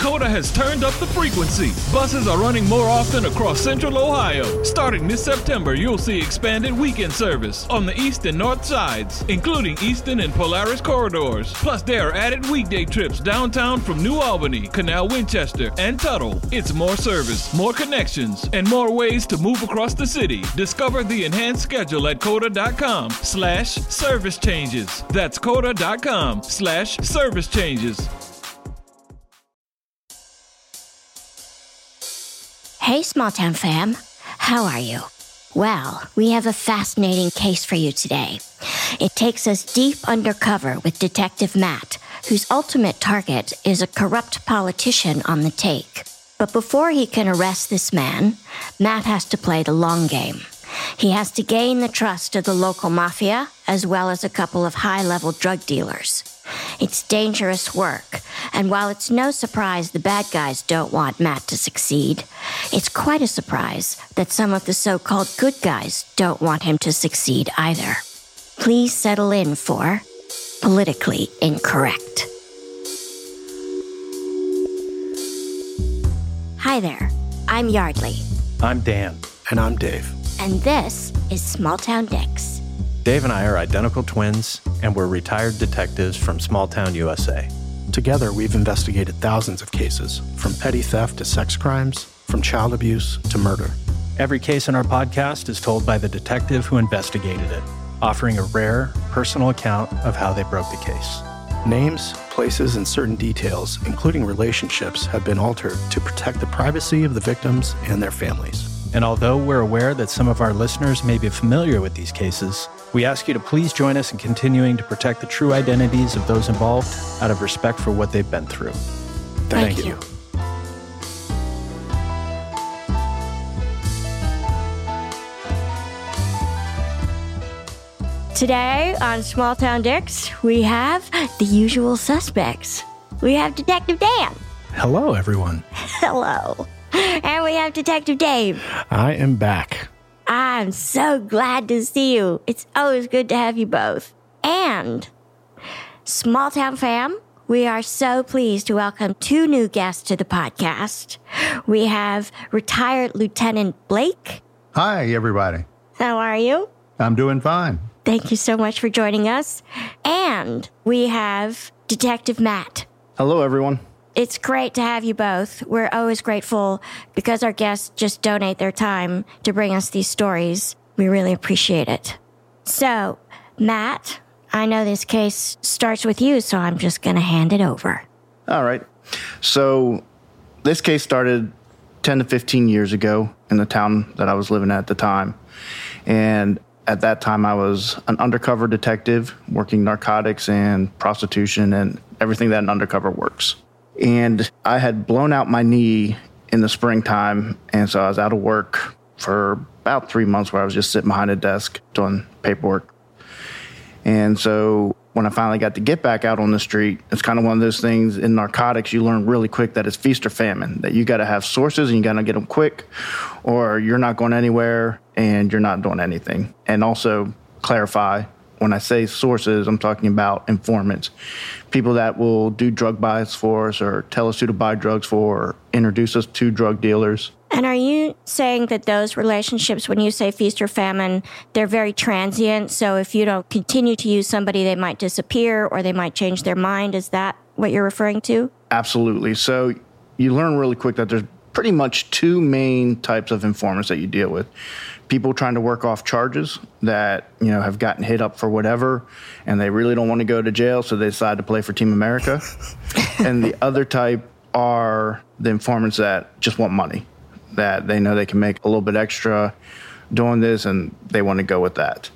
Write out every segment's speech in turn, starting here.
CODA has turned up the frequency. Buses are running more often across Central Ohio. Starting this September, you'll see expanded weekend service on the east and north sides, including Easton and Polaris corridors. Plus, there are added weekday trips downtown from New Albany, Canal Winchester, and Tuttle. It's more service, more connections, and more ways to move across the city. Discover the enhanced schedule at CODA.com/service changes. That's CODA.com/service changes. Hey, Small Town fam. How are you? Well, we have a fascinating case for you today. It takes us deep undercover with Detective Matt, whose ultimate target is a corrupt politician on the take. But before he can arrest this man, Matt has to play the long game. He has to gain the trust of the local mafia, as well as a couple of high-level drug dealers. It's dangerous work, and while it's no surprise the bad guys don't want Matt to succeed, it's quite a surprise that some of the so-called good guys don't want him to succeed either. Please settle in for Politically Incorrect. Hi there, I'm Yardley. I'm Dan. And I'm Dave. And this is Small Town Dicks. Dave and I are identical twins, and we're retired detectives from Small Town, USA. Together, we've investigated thousands of cases, from petty theft to sex crimes, from child abuse to murder. Every case in our podcast is told by the detective who investigated it, offering a rare, personal account of how they broke the case. Names, places, and certain details, including relationships, have been altered to protect the privacy of the victims and their families. And although we're aware that some of our listeners may be familiar with these cases, we ask you to please join us in continuing to protect the true identities of those involved out of respect for what they've been through. Thank you. Today on Small Town Dicks, we have the usual suspects. We have Detective Dan. Hello, everyone. Hello. And we have Detective Dave. I am back. I'm so glad to see you. It's always good to have you both. And, Small Town fam, we are so pleased to welcome two new guests to the podcast. We have retired Lieutenant Blake. Hi, everybody. How are you? I'm doing fine. Thank you so much for joining us. And we have Detective Matt. Hello, everyone. It's great to have you both. We're always grateful because our guests just donate their time to bring us these stories. We really appreciate it. So, Matt, I know this case starts with you, so I'm just going to hand it over. All right. So, this case started 10 to 15 years ago in the town that I was living at the time. And at that time, I was an undercover detective working narcotics and prostitution and everything that an undercover works. And I had blown out my knee in the springtime, and so I was out of work for about 3 months where I was just sitting behind a desk doing paperwork. And so when I finally got to get back out on the street, it's kind of one of those things in narcotics, you learn really quick that it's feast or famine, that you got to have sources and you got to get them quick, or you're not going anywhere and you're not doing anything. And also clarify, when I say sources, I'm talking about informants, people that will do drug buys for us or tell us who to buy drugs for or introduce us to drug dealers. And are you saying that those relationships, when you say feast or famine, they're very transient? So if you don't continue to use somebody, they might disappear or they might change their mind. Is that what you're referring to? Absolutely. So you learn really quick that there's pretty much two main types of informants that you deal with. People trying to work off charges that, have gotten hit up for whatever, and they really don't want to go to jail, so they decide to play for Team America. And the other type are the informants that just want money, that they know they can make a little bit extra doing this, and they want to go with that.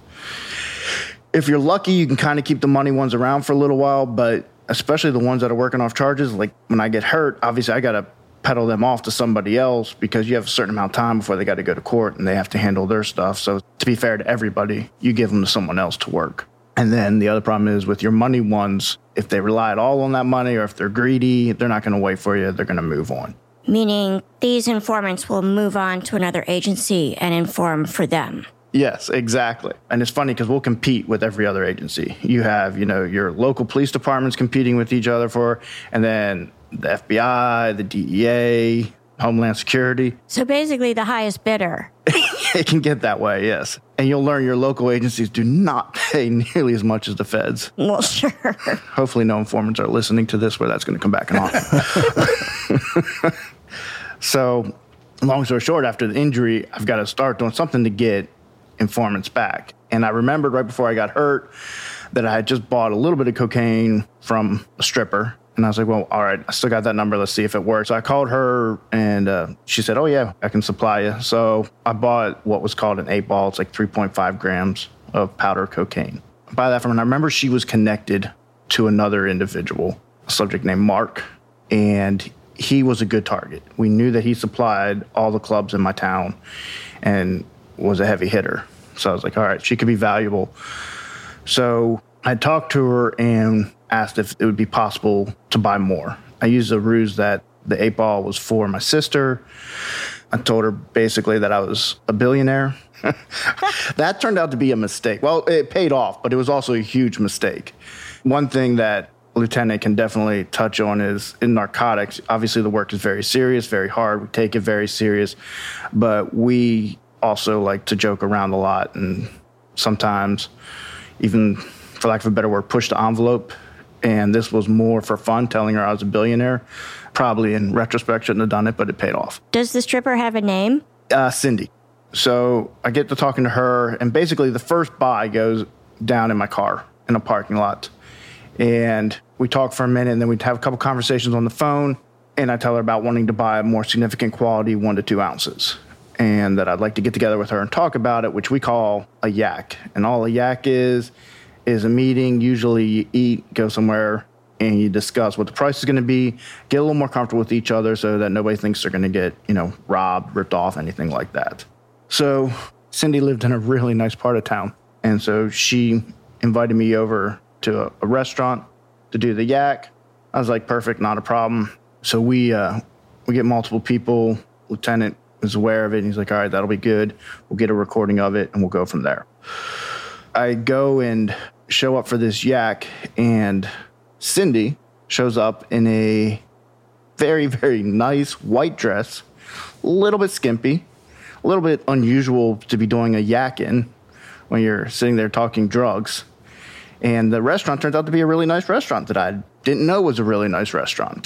If you're lucky, you can kind of keep the money ones around for a little while, but especially the ones that are working off charges, like when I get hurt, obviously I got to pedal them off to somebody else because you have a certain amount of time before they got to go to court and they have to handle their stuff. So to be fair to everybody, you give them to someone else to work. And then the other problem is with your money ones, if they rely at all on that money or if they're greedy, they're not going to wait for you. They're going to move on. Meaning these informants will move on to another agency and inform for them. Yes, exactly. And it's funny because we'll compete with every other agency. You have, your local police departments competing with each other and then the FBI, the DEA, Homeland Security. So basically the highest bidder. It can get that way, yes. And you'll learn your local agencies do not pay nearly as much as the feds. Well, sure. Hopefully no informants are listening to this where that's going to come back and on. So, long story short, after the injury, I've got to start doing something to get informants back. And I remembered right before I got hurt that I had just bought a little bit of cocaine from a stripper. And I was like, well, all right, I still got that number. Let's see if it works. So I called her, and she said, oh, yeah, I can supply you. So I bought what was called an 8-ball. It's like 3.5 grams of powder cocaine. I buy that from her. And I remember she was connected to another individual, a subject named Mark, and he was a good target. We knew that he supplied all the clubs in my town and was a heavy hitter. So I was like, all right, she could be valuable. So I talked to her and asked if it would be possible to buy more. I used a ruse that the 8-ball was for my sister. I told her basically that I was a billionaire. That turned out to be a mistake. Well, it paid off, but it was also a huge mistake. One thing that Lieutenant can definitely touch on is in narcotics, obviously the work is very serious, very hard. We take it very serious, but we also like to joke around a lot and sometimes even, for lack of a better word, push the envelope. And this was more for fun, telling her I was a billionaire. Probably in retrospect shouldn't have done it, but it paid off. Does the stripper have a name? Cindy. So I get to talking to her, and basically the first buy goes down in my car in a parking lot. And we talk for a minute, and then we'd have a couple conversations on the phone, and I tell her about wanting to buy a more significant quality 1 to 2 ounces, and that I'd like to get together with her and talk about it, which we call a yak. And all a yak is a meeting. Usually you eat, go somewhere, and you discuss what the price is going to be, get a little more comfortable with each other so that nobody thinks they're going to get, robbed, ripped off, anything like that. So Cindy lived in a really nice part of town. And so she invited me over to a restaurant to do the yak. I was like, perfect, not a problem. So we get multiple people. Lieutenant is aware of it. And he's like, all right, that'll be good. We'll get a recording of it and we'll go from there. I go and show up for this yak, and Cindy shows up in a very, very nice white dress, a little bit skimpy, a little bit unusual to be doing a yak in when you're sitting there talking drugs. And the restaurant turns out to be a really nice restaurant that I didn't know was a really nice restaurant.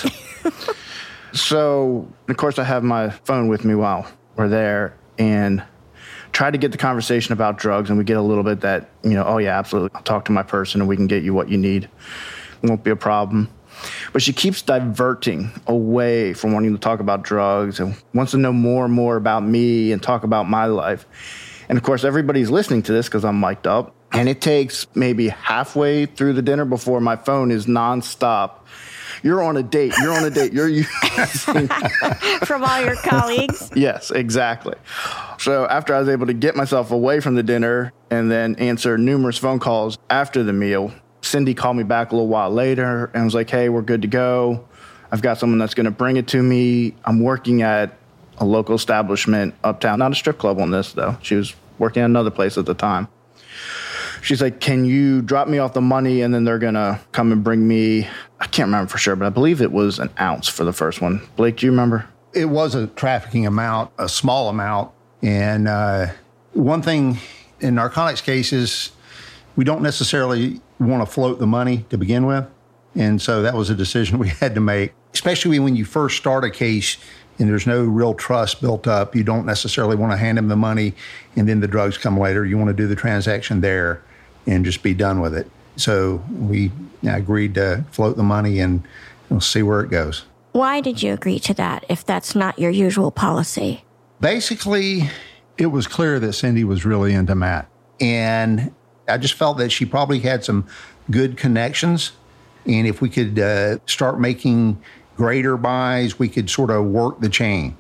So, of course, I have my phone with me while we're there, and try to get the conversation about drugs, and we get a little bit that, oh, yeah, absolutely. I'll talk to my person, and we can get you what you need. It won't be a problem. But she keeps diverting away from wanting to talk about drugs and wants to know more and more about me and talk about my life. And, of course, everybody's listening to this because I'm mic'd up. And it takes maybe halfway through the dinner before my phone is nonstop. You're on a date. You're on a date. You're using... From all your colleagues? Yes, exactly. So after I was able to get myself away from the dinner and then answer numerous phone calls after the meal, Cindy called me back a little while later and was like, hey, we're good to go. I've got someone that's going to bring it to me. I'm working at a local establishment uptown. Not a strip club on this, though. She was working at another place at the time. She's like, can you drop me off the money, and then they're going to come and bring me, I can't remember for sure, but I believe it was an ounce for the first one. Blake, do you remember? It was a trafficking amount, a small amount. And one thing in narcotics cases, we don't necessarily want to float the money to begin with. And so that was a decision we had to make, especially when you first start a case and there's no real trust built up. You don't necessarily want to hand them the money and then the drugs come later. You want to do the transaction there and just be done with it. So we agreed to float the money, and we'll see where it goes. Why did you agree to that if that's not your usual policy? Basically, it was clear that Cindy was really into Matt. And I just felt that she probably had some good connections. And if we could start making greater buys, we could sort of work the chain,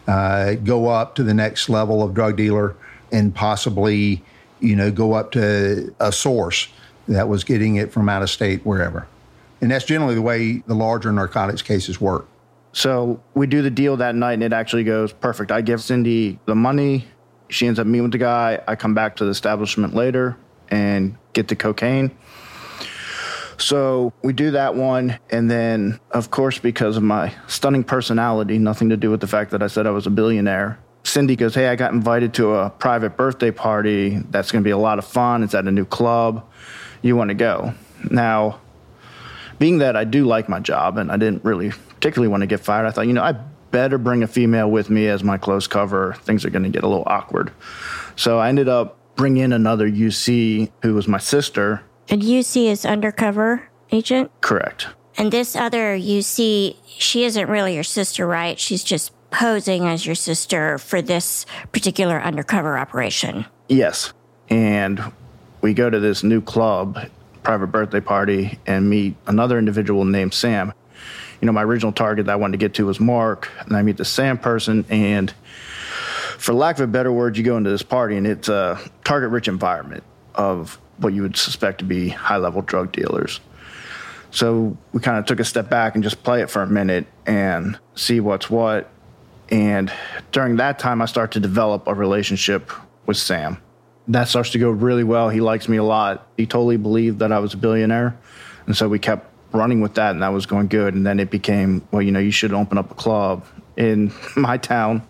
go up to the next level of drug dealer, and possibly, go up to a source that was getting it from out of state, wherever. And that's generally the way the larger narcotics cases work. So we do the deal that night, and it actually goes perfect. I give Cindy the money. She ends up meeting with the guy. I come back to the establishment later and get the cocaine. So we do that one. And then, of course, because of my stunning personality, nothing to do with the fact that I said I was a billionaire, Cindy goes, hey, I got invited to a private birthday party. That's going to be a lot of fun. It's at a new club. You want to go? Now, being that I do like my job and I didn't really particularly want to get fired, I thought, I better bring a female with me as my close cover. Things are going to get a little awkward. So I ended up bringing in another UC who was my sister. And UC is undercover agent? Correct. And this other UC, she isn't really your sister, right? She's just posing as your sister for this particular undercover operation. Yes. And we go to this new club, private birthday party, and meet another individual named Sam. My original target that I wanted to get to was Mark, and I meet the Sam person, and for lack of a better word, you go into this party, and it's a target-rich environment of what you would suspect to be high-level drug dealers. So we kind of took a step back and just play it for a minute and see what's what. And during that time, I start to develop a relationship with Sam. That starts to go really well. He likes me a lot. He totally believed that I was a billionaire, and so we kept running with that, and that was going good. And then it became, well, you should open up a club in my town.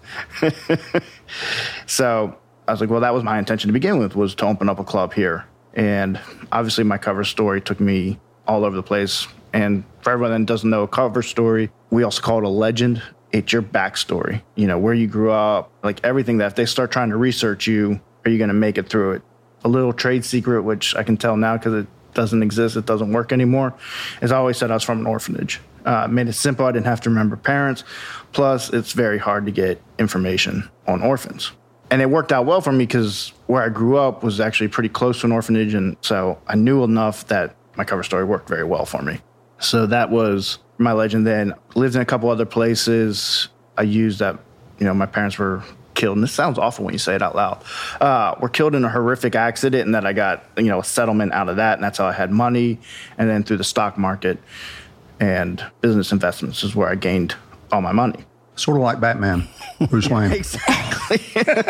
So I was like, well, that was my intention to begin with, was to open up a club here. And obviously my cover story took me all over the place. And for everyone that doesn't know a cover story, we also call it a legend. It's your backstory, where you grew up, like everything that if they start trying to research you, are you going to make it through it? A little trade secret, which I can tell now because it doesn't exist, it doesn't work anymore, is I always said I was from an orphanage. Made it simple. I didn't have to remember parents. Plus, it's very hard to get information on orphans. And it worked out well for me because where I grew up was actually pretty close to an orphanage. And so I knew enough that my cover story worked very well for me. So that was my legend then. Lived in a couple other places. I used that, my parents were killed. And this sounds awful when you say it out loud. Were killed in a horrific accident, and that I got, a settlement out of that. And that's how I had money. And then through the stock market and business investments is where I gained all my money. Sort of like Batman, Bruce Wayne. Exactly.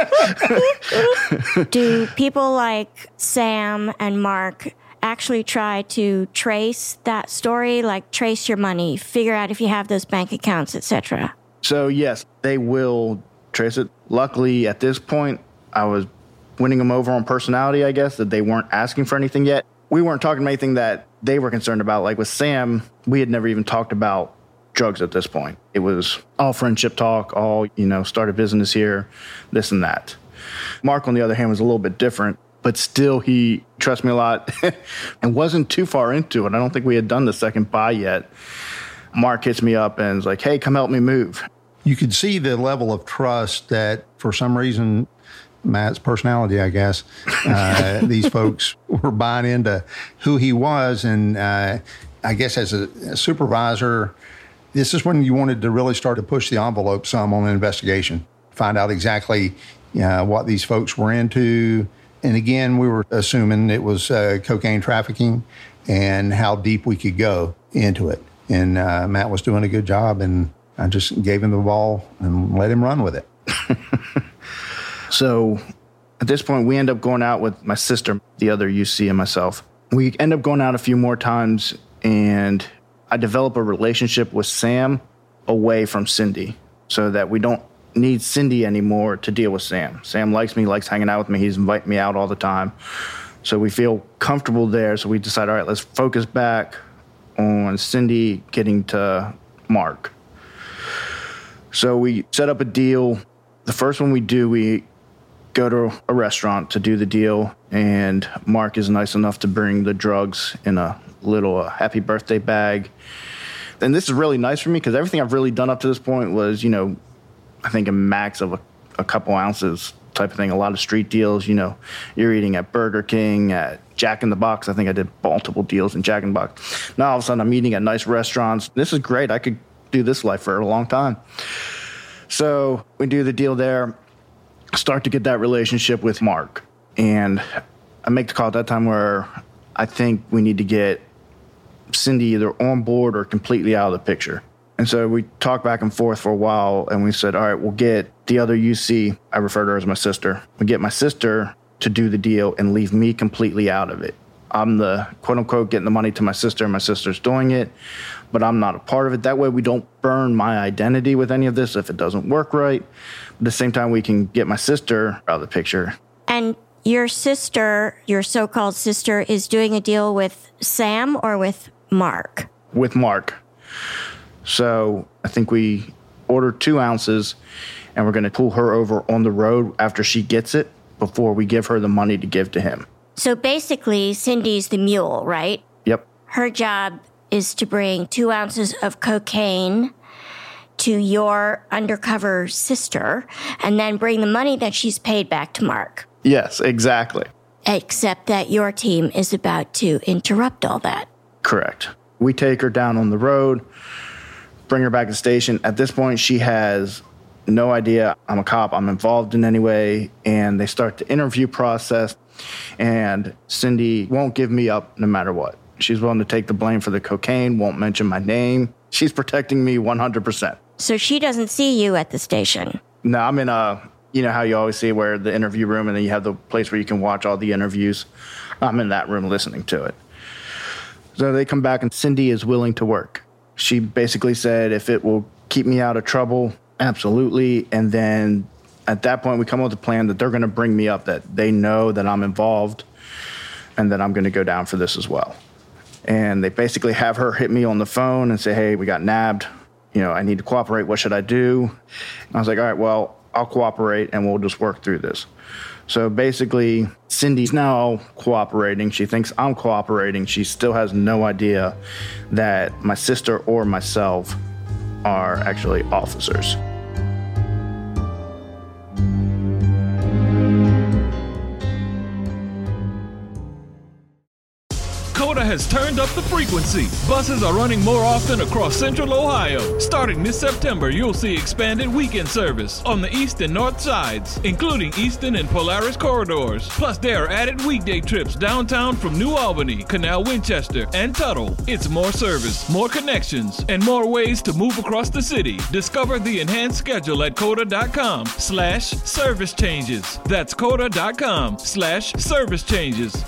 Do people like Sam and Mark actually try to trace that story, like trace your money, figure out if you have those bank accounts, etc.? So, yes, they will trace it. Luckily, at this point, I was winning them over on personality, I guess, that they weren't asking for anything yet. We weren't talking about anything that they were concerned about. Like with Sam, we had never even talked about drugs at this point. It was all friendship talk, all, start a business here, this and that. Mark, on the other hand, was a little bit different, but still he trusts me a lot and wasn't too far into it. I don't think we had done the second buy yet. Mark hits me up and is like, hey, come help me move. You could see the level of trust that for some reason, Matt's personality, I guess, these folks were buying into who he was. And I guess as a supervisor, this is when you wanted to really start to push the envelope some on an investigation, find out exactly what these folks were into. And again, we were assuming it was cocaine trafficking and how deep we could go into it. And Matt was doing a good job, and I just gave him the ball and let him run with it. So at this point, we end up going out with my sister, the other UC, and myself. We end up going out a few more times, and I develop a relationship with Sam away from Cindy so that we don't need Cindy anymore to deal with Sam. Sam likes me, likes hanging out with me. He's inviting me out all the time. So we feel comfortable there. So we decide, all right, let's focus back on Cindy getting to Mark. So we set up a deal. The first one we do, we go to a restaurant to do the deal, and Mark is nice enough to bring the drugs in a little happy birthday bag. And this is really nice for me because everything I've really done up to this point was, I think a max of a couple ounces type of thing. A lot of street deals, you're eating at Burger King, at Jack in the Box. I think I did multiple deals in Jack in the Box. Now all of a sudden I'm eating at nice restaurants. This is great. I could do this life for a long time. So we do the deal there, start to get that relationship with Mark. And I make the call at that time where I think we need to get Cindy either on board or completely out of the picture. And so we talked back and forth for a while, and we said, all right, we'll get the other UC, I refer to her as my sister. We get my sister to do the deal and leave me completely out of it. I'm the quote-unquote getting the money to my sister, and my sister's doing it, but I'm not a part of it. That way we don't burn my identity with any of this if it doesn't work right. But at the same time, we can get my sister out of the picture. And your sister, your so-called sister, is doing a deal with Sam or with Mark? With Mark. So I think we ordered 2 ounces, and we're going to pull her over on the road after she gets it before we give her the money to give to him. So basically, Cindy's the mule, right? Yep. Her job is to bring 2 ounces of cocaine to your undercover sister and then bring the money that she's paid back to Mark. Yes, exactly. Except that your team is about to interrupt all that. Correct. We take her down on the road, bring her back to the station. At this point, she has no idea I'm a cop, I'm involved in any way, and they start the interview process, and Cindy won't give me up no matter what. She's willing to take the blame for the cocaine, won't mention my name. She's protecting me 100%. So she doesn't see you at the station? No, I'm in you know how you always see where the interview room and then you have the place where you can watch all the interviews. I'm in that room listening to it. So they come back and Cindy is willing to work. She basically said if it will keep me out of trouble, absolutely. And then at that point we come up with a plan that they're going to bring me up, that they know that I'm involved and that I'm going to go down for this as well. And they basically have her hit me on the phone and say, hey, we got nabbed. You know, I need to cooperate. What should I do? And I was like, all right, well, I'll cooperate and we'll just work through this. So basically, Cindy's now cooperating. She thinks I'm cooperating. She still has no idea that my sister or myself are actually officers. COTA has turned up the frequency. Buses are running more often across Central Ohio. Starting this September, you'll see expanded weekend service on the east and north sides, including Eastern and Polaris corridors. Plus, there are added weekday trips downtown from New Albany, Canal Winchester, and Tuttle. It's more service, more connections, and more ways to move across the city. Discover the enhanced schedule at COTA.com/service changes. That's COTA.com/service changes.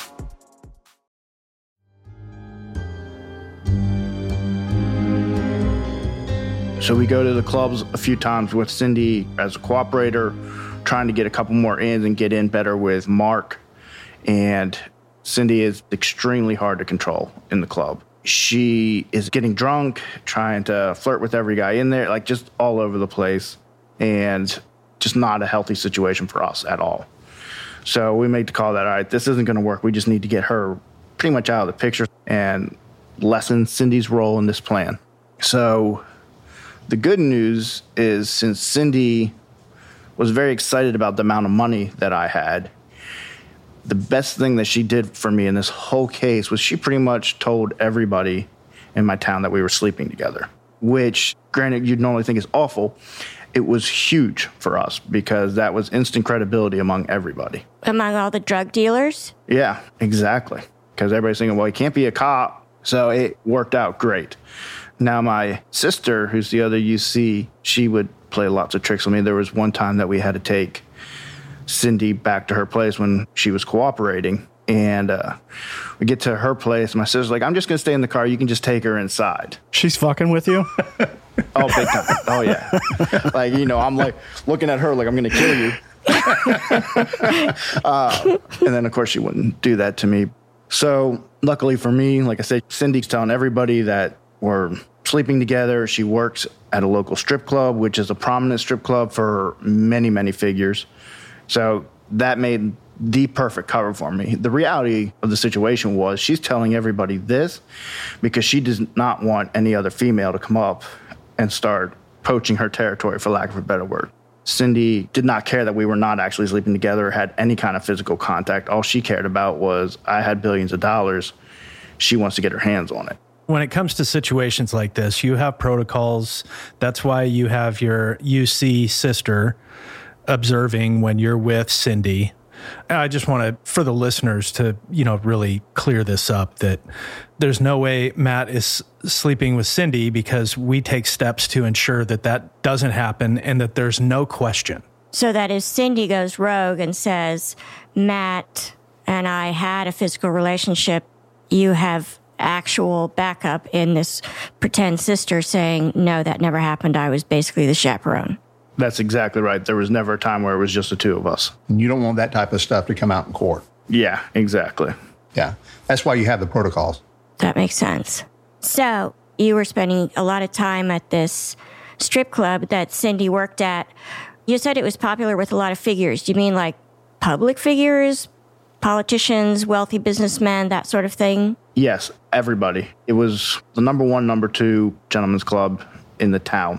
So we go to the clubs a few times with Cindy as a cooperator, trying to get a couple more ins and get in better with Mark. And Cindy is extremely hard to control in the club. She is getting drunk, trying to flirt with every guy in there, like just all over the place, and just not a healthy situation for us at all. So we made the call that, all right, this isn't going to work. We just need to get her pretty much out of the picture and lessen Cindy's role in this plan. So the good news is, since Cindy was very excited about the amount of money that I had, the best thing that she did for me in this whole case was she pretty much told everybody in my town that we were sleeping together, which, granted, you'd normally think is awful. It was huge for us because that was instant credibility among everybody. Among all the drug dealers? Yeah, exactly. Because everybody's thinking, well, he can't be a cop. So it worked out great. Now, my sister, who's the other UC, she would play lots of tricks on me. There was one time that we had to take Cindy back to her place when she was cooperating. And we get to her place. My sister's like, I'm just going to stay in the car. You can just take her inside. She's fucking with you? Oh, big time. Oh, yeah. Like, you know, I'm like looking at her like I'm going to kill you. And then, of course, she wouldn't do that to me. So luckily for me, like I said, Cindy's telling everybody that we're sleeping together. She works at a local strip club, which is a prominent strip club for many, many figures. So that made the perfect cover for me. The reality of the situation was she's telling everybody this because she does not want any other female to come up and start poaching her territory, for lack of a better word. Cindy did not care that we were not actually sleeping together or had any kind of physical contact. All she cared about was I had billions of dollars. She wants to get her hands on it. When it comes to situations like this, you have protocols. That's why you have your UC sister observing when you're with Cindy. I just want to, for the listeners, to, really clear this up, that there's no way Matt is sleeping with Cindy, because we take steps to ensure that that doesn't happen and that there's no question. So that if Cindy goes rogue and says, Matt and I had a physical relationship, you have actual backup in this pretend sister saying, no, that never happened. I was basically the chaperone. That's exactly right. There was never a time where it was just the two of us. And you don't want that type of stuff to come out in court. Yeah, exactly. Yeah. That's why you have the protocols. That makes sense. So you were spending a lot of time at this strip club that Cindy worked at. You said it was popular with a lot of figures. Do you mean like public figures, politicians, wealthy businessmen, that sort of thing? Yes, everybody. It was the number one, number two gentlemen's club in the town.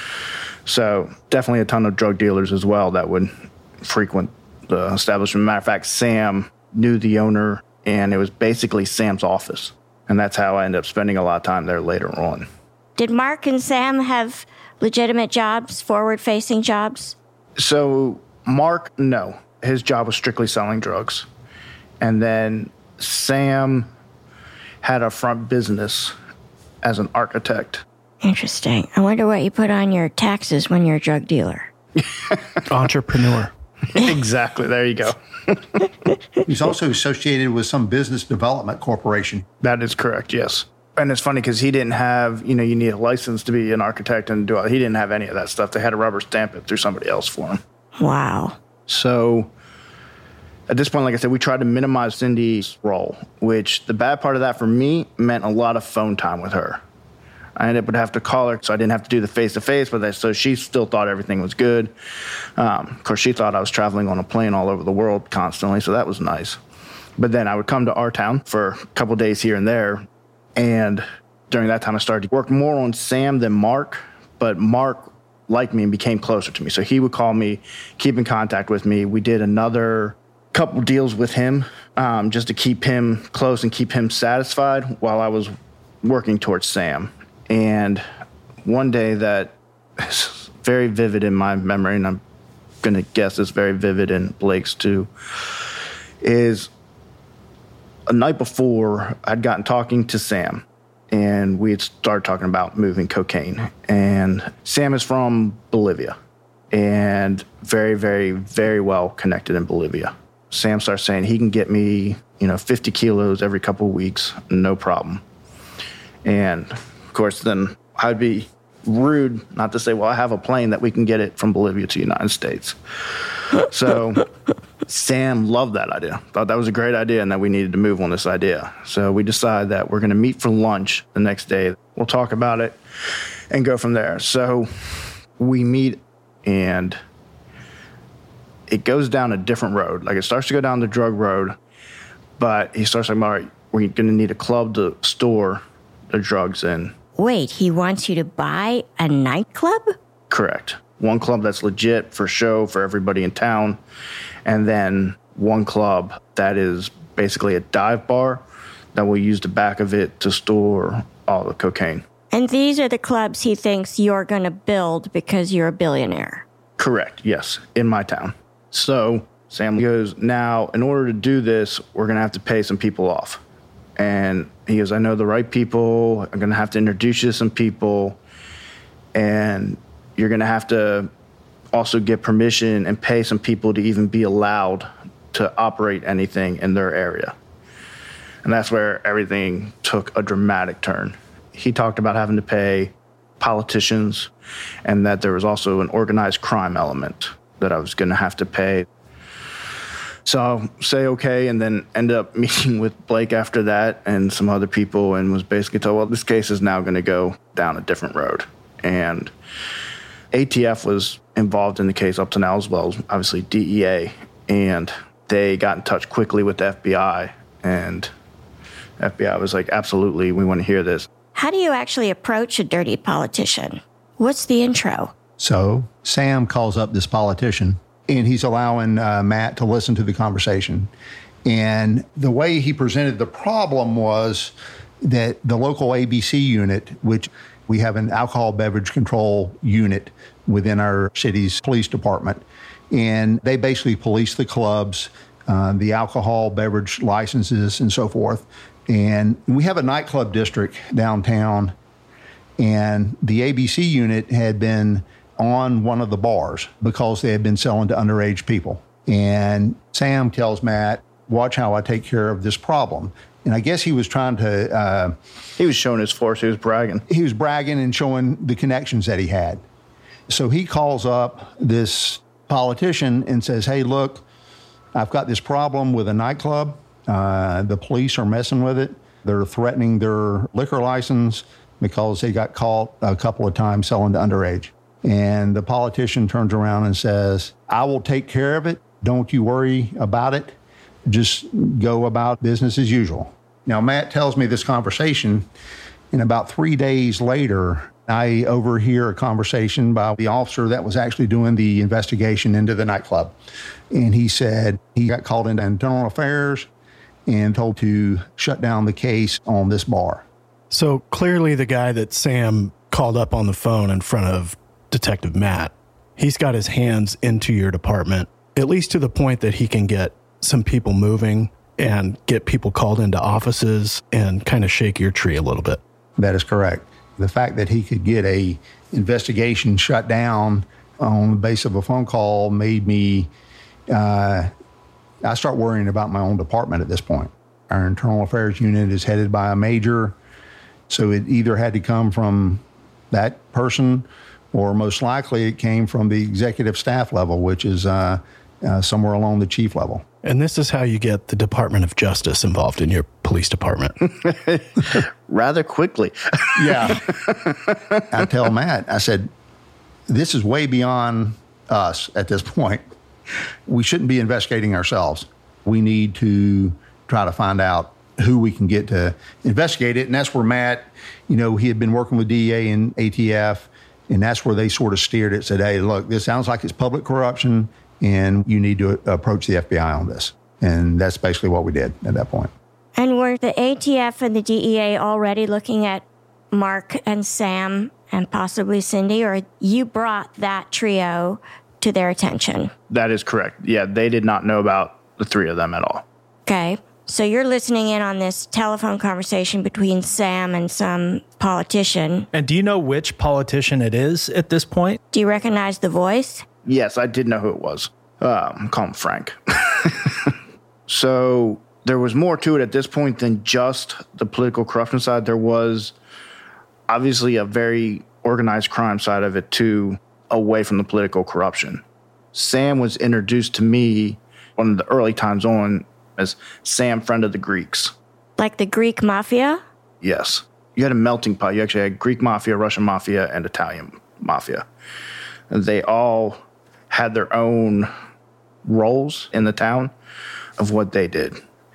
So definitely a ton of drug dealers as well that would frequent the establishment. Matter of fact, Sam knew the owner, and it was basically Sam's office. And that's how I ended up spending a lot of time there later on. Did Mark and Sam have legitimate jobs, forward-facing jobs? So Mark, no. His job was strictly selling drugs. And then Sam had a front business as an architect. Interesting. I wonder what you put on your taxes when you're a drug dealer. Entrepreneur. Exactly. There you go. He's also associated with some business development corporation. That is correct, yes. And it's funny because he didn't have, you need a license to be an architect and do all. He didn't have any of that stuff. They had to rubber stamp it through somebody else for him. Wow. So at this point, like I said, we tried to minimize Cindy's role, which the bad part of that for me meant a lot of phone time with her. I would have to call her, so I didn't have to do the face-to-face with her, so she still thought everything was good. Of course, she thought I was traveling on a plane all over the world constantly, so that was nice. But then I would come to our town for a couple days here and there, and during that time I started to work more on Sam than Mark, but Mark liked me and became closer to me. So he would call me, keep in contact with me. We did another couple deals with him just to keep him close and keep him satisfied while I was working towards Sam. And one day that is very vivid in my memory, and I'm going to guess it's very vivid in Blake's too, is a night before I'd gotten talking to Sam, and we had started talking about moving cocaine. And Sam is from Bolivia and very, very, very well connected in Bolivia. Sam starts saying he can get me, 50 kilos every couple of weeks, no problem. And of course, then I'd be rude not to say, well, I have a plane that we can get it from Bolivia to the United States. So Sam loved that idea, thought that was a great idea and that we needed to move on this idea. So we decided that we're going to meet for lunch the next day. We'll talk about it and go from there. So we meet, and it goes down a different road. Like, it starts to go down the drug road, but he starts saying, all right, we're going to need a club to store the drugs in. Wait, he wants you to buy a nightclub? Correct. One club that's legit for show for everybody in town, and then one club that is basically a dive bar that will use the back of it to store all the cocaine. And these are the clubs he thinks you're going to build because you're a billionaire. Correct, yes, in my town. So Sam goes, now, in order to do this, we're going to have to pay some people off. And he goes, I know the right people. I'm going to have to introduce you to some people. And you're going to have to also get permission and pay some people to even be allowed to operate anything in their area. And that's where everything took a dramatic turn. He talked about having to pay politicians, and that there was also an organized crime element that I was going to have to pay. So I'll say okay, and then end up meeting with Blake after that and some other people, and was basically told, well, this case is now going to go down a different road. And ATF was involved in the case up to now, as well as obviously DEA, and they got in touch quickly with the FBI, and FBI was like, absolutely, we want to hear this. How do you actually approach a dirty politician? What's the intro? So Sam calls up this politician, and he's allowing Matt to listen to the conversation. And the way he presented the problem was that the local ABC unit, which we have an alcohol beverage control unit within our city's police department, and they basically police the clubs, the alcohol beverage licenses, and so forth. And we have a nightclub district downtown, and the ABC unit had been on one of the bars because they had been selling to underage people. And Sam tells Matt, watch how I take care of this problem. And I guess he was trying to... he was showing his force. He was bragging. He was bragging and showing the connections that he had. So he calls up this politician and says, hey, look, I've got this problem with a nightclub. The police are messing with it. They're threatening their liquor license because they got caught a couple of times selling to underage. And the politician turns around and says, I will take care of it. Don't you worry about it. Just go about business as usual. Now, Matt tells me this conversation, and about 3 days later, I overhear a conversation by the officer that was actually doing the investigation into the nightclub. And he said he got called into internal affairs and told to shut down the case on this bar. So clearly the guy that Sam called up on the phone in front of Detective Matt, he's got his hands into your department, at least to the point that he can get some people moving and get people called into offices and kind of shake your tree a little bit. That is correct. The fact that he could get a investigation shut down on the basis of a phone call made me, I start worrying about my own department at this point. Our internal affairs unit is headed by a major, so it either had to come from that person or most likely it came from the executive staff level, which is somewhere along the chief level. And this is how you get the Department of Justice involved in your police department. Rather quickly. Yeah. I tell Matt, I said, this is way beyond us at this point. We shouldn't be investigating ourselves. We need to try to find out who we can get to investigate it. And that's where Matt, he had been working with DEA and ATF, and that's where they sort of steered it, said, hey, look, this sounds like it's public corruption, and you need to approach the FBI on this. And that's basically what we did at that point. And were the ATF and the DEA already looking at Mark and Sam and possibly Cindy, or you brought that trio to their attention? That is correct. Yeah, they did not know about the three of them at all. Okay. So you're listening in on this telephone conversation between Sam and some politician. And do you know which politician it is at this point? Do you recognize the voice? Yes, I did know who it was. I'm calling him Frank. So there was more to it at this point than just the political corruption side. There was obviously a very organized crime side of it too, away from the political corruption. Sam was introduced to me one of the early times on as Sam, friend of the Greeks. Like the Greek mafia? Yes. You had a melting pot. You actually had Greek mafia, Russian mafia, and Italian mafia. They all had their own roles in the town of what they did.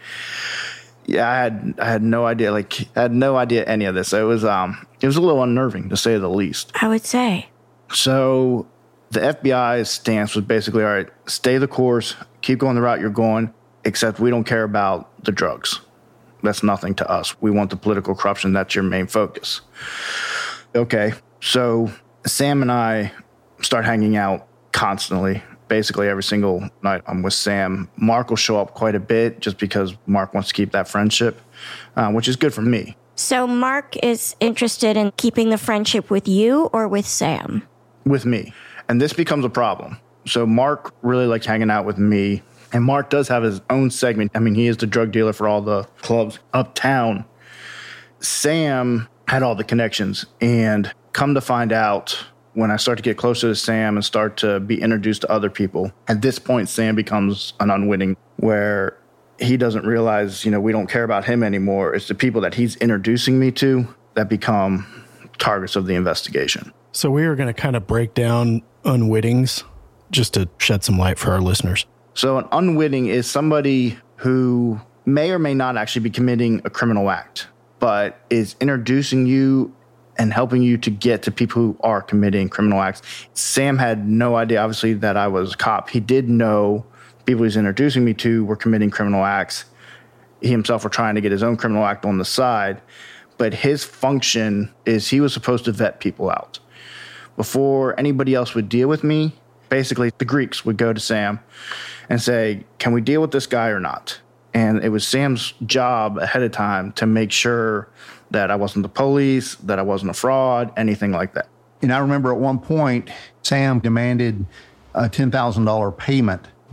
Yeah, I had no idea. I had no idea any of this. So it was a little unnerving, to say the least. I would say. So the FBI's stance was basically, all right, stay the course, keep going the route you're going, except we don't care about the drugs. That's nothing to us. We want the political corruption. That's your main focus. Okay, so Sam and I start hanging out constantly. Basically every single night I'm with Sam. Mark will show up quite a bit just because Mark wants to keep that friendship, which is good for me. So Mark is interested in keeping the friendship with you or with Sam? With me. And this becomes a problem. So Mark really likes hanging out with me. And Mark does have his own segment. I mean, he is the drug dealer for all the clubs uptown. Sam had all the connections. And come to find out, when I start to get closer to Sam and start to be introduced to other people, at this point, Sam becomes an unwitting, where he doesn't realize, we don't care about him anymore. It's the people that he's introducing me to that become targets of the investigation. So we are going to kind of break down unwittings just to shed some light for our listeners. So an unwitting is somebody who may or may not actually be committing a criminal act, but is introducing you and helping you to get to people who are committing criminal acts. Sam had no idea, obviously, that I was a cop. He did know people he was introducing me to were committing criminal acts. He himself were trying to get his own criminal act on the side, but his function is he was supposed to vet people out. Before anybody else would deal with me, basically the Greeks would go to Sam and say, can we deal with this guy or not? And it was Sam's job ahead of time to make sure that I wasn't the police, that I wasn't a fraud, anything like that. And I remember at one point, Sam demanded a $10,000 payment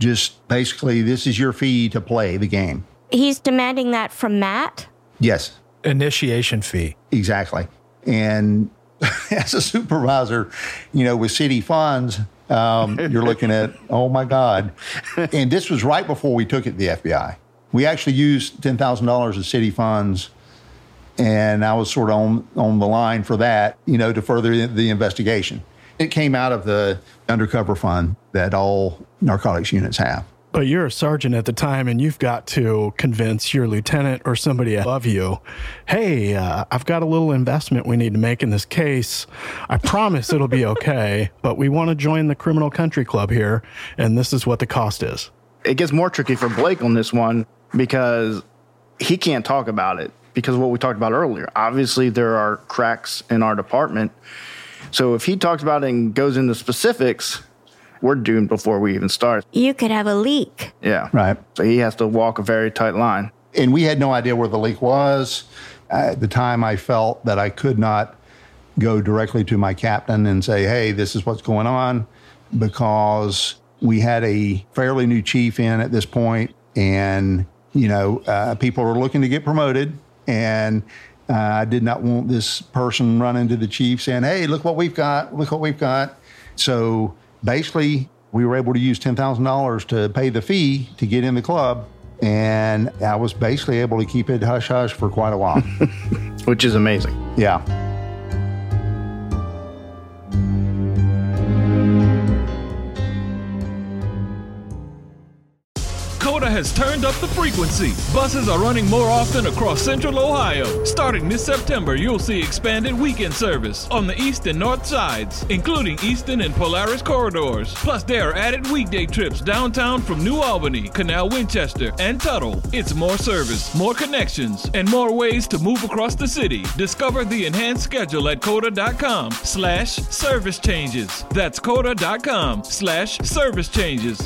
Just basically, this is your fee to play the game. He's demanding that from Matt? Yes. Initiation fee. Exactly. And as a supervisor, with city funds, you're looking at, oh my God. And this was right before we took it to the FBI. We actually used $10,000 of city funds, and I was sort of on the line for that, to further the investigation. It came out of the undercover fund that all narcotics units have. But you're a sergeant at the time, and you've got to convince your lieutenant or somebody above you, hey, I've got a little investment we need to make in this case. I promise it'll be okay, but we want to join the criminal country club here, and this is what the cost is. It gets more tricky for Blake on this one because he can't talk about it because of what we talked about earlier. Obviously, there are cracks in our department. So if he talks about it and goes into specifics, we're doomed before we even start. You could have a leak. Yeah. Right. So he has to walk a very tight line. And we had no idea where the leak was. At the time, I felt that I could not go directly to my captain and say, hey, this is what's going on, because we had a fairly new chief in at this point, and, people were looking to get promoted, and I did not want this person running to the chief saying, hey, look what we've got, look what we've got. So basically, we were able to use $10,000 to pay the fee to get in the club, and I was basically able to keep it hush-hush for quite a while. Which is amazing. Yeah. Coda has turned up the frequency. Buses are running more often across Central Ohio. Starting this September, you'll see expanded weekend service on the east and north sides, including Eastern and Polaris corridors. Plus, there are added weekday trips downtown from New Albany, Canal Winchester, and Tuttle. It's more service, more connections, and more ways to move across the city. Discover the enhanced schedule at coda.com/service changes. That's coda.com/service changes.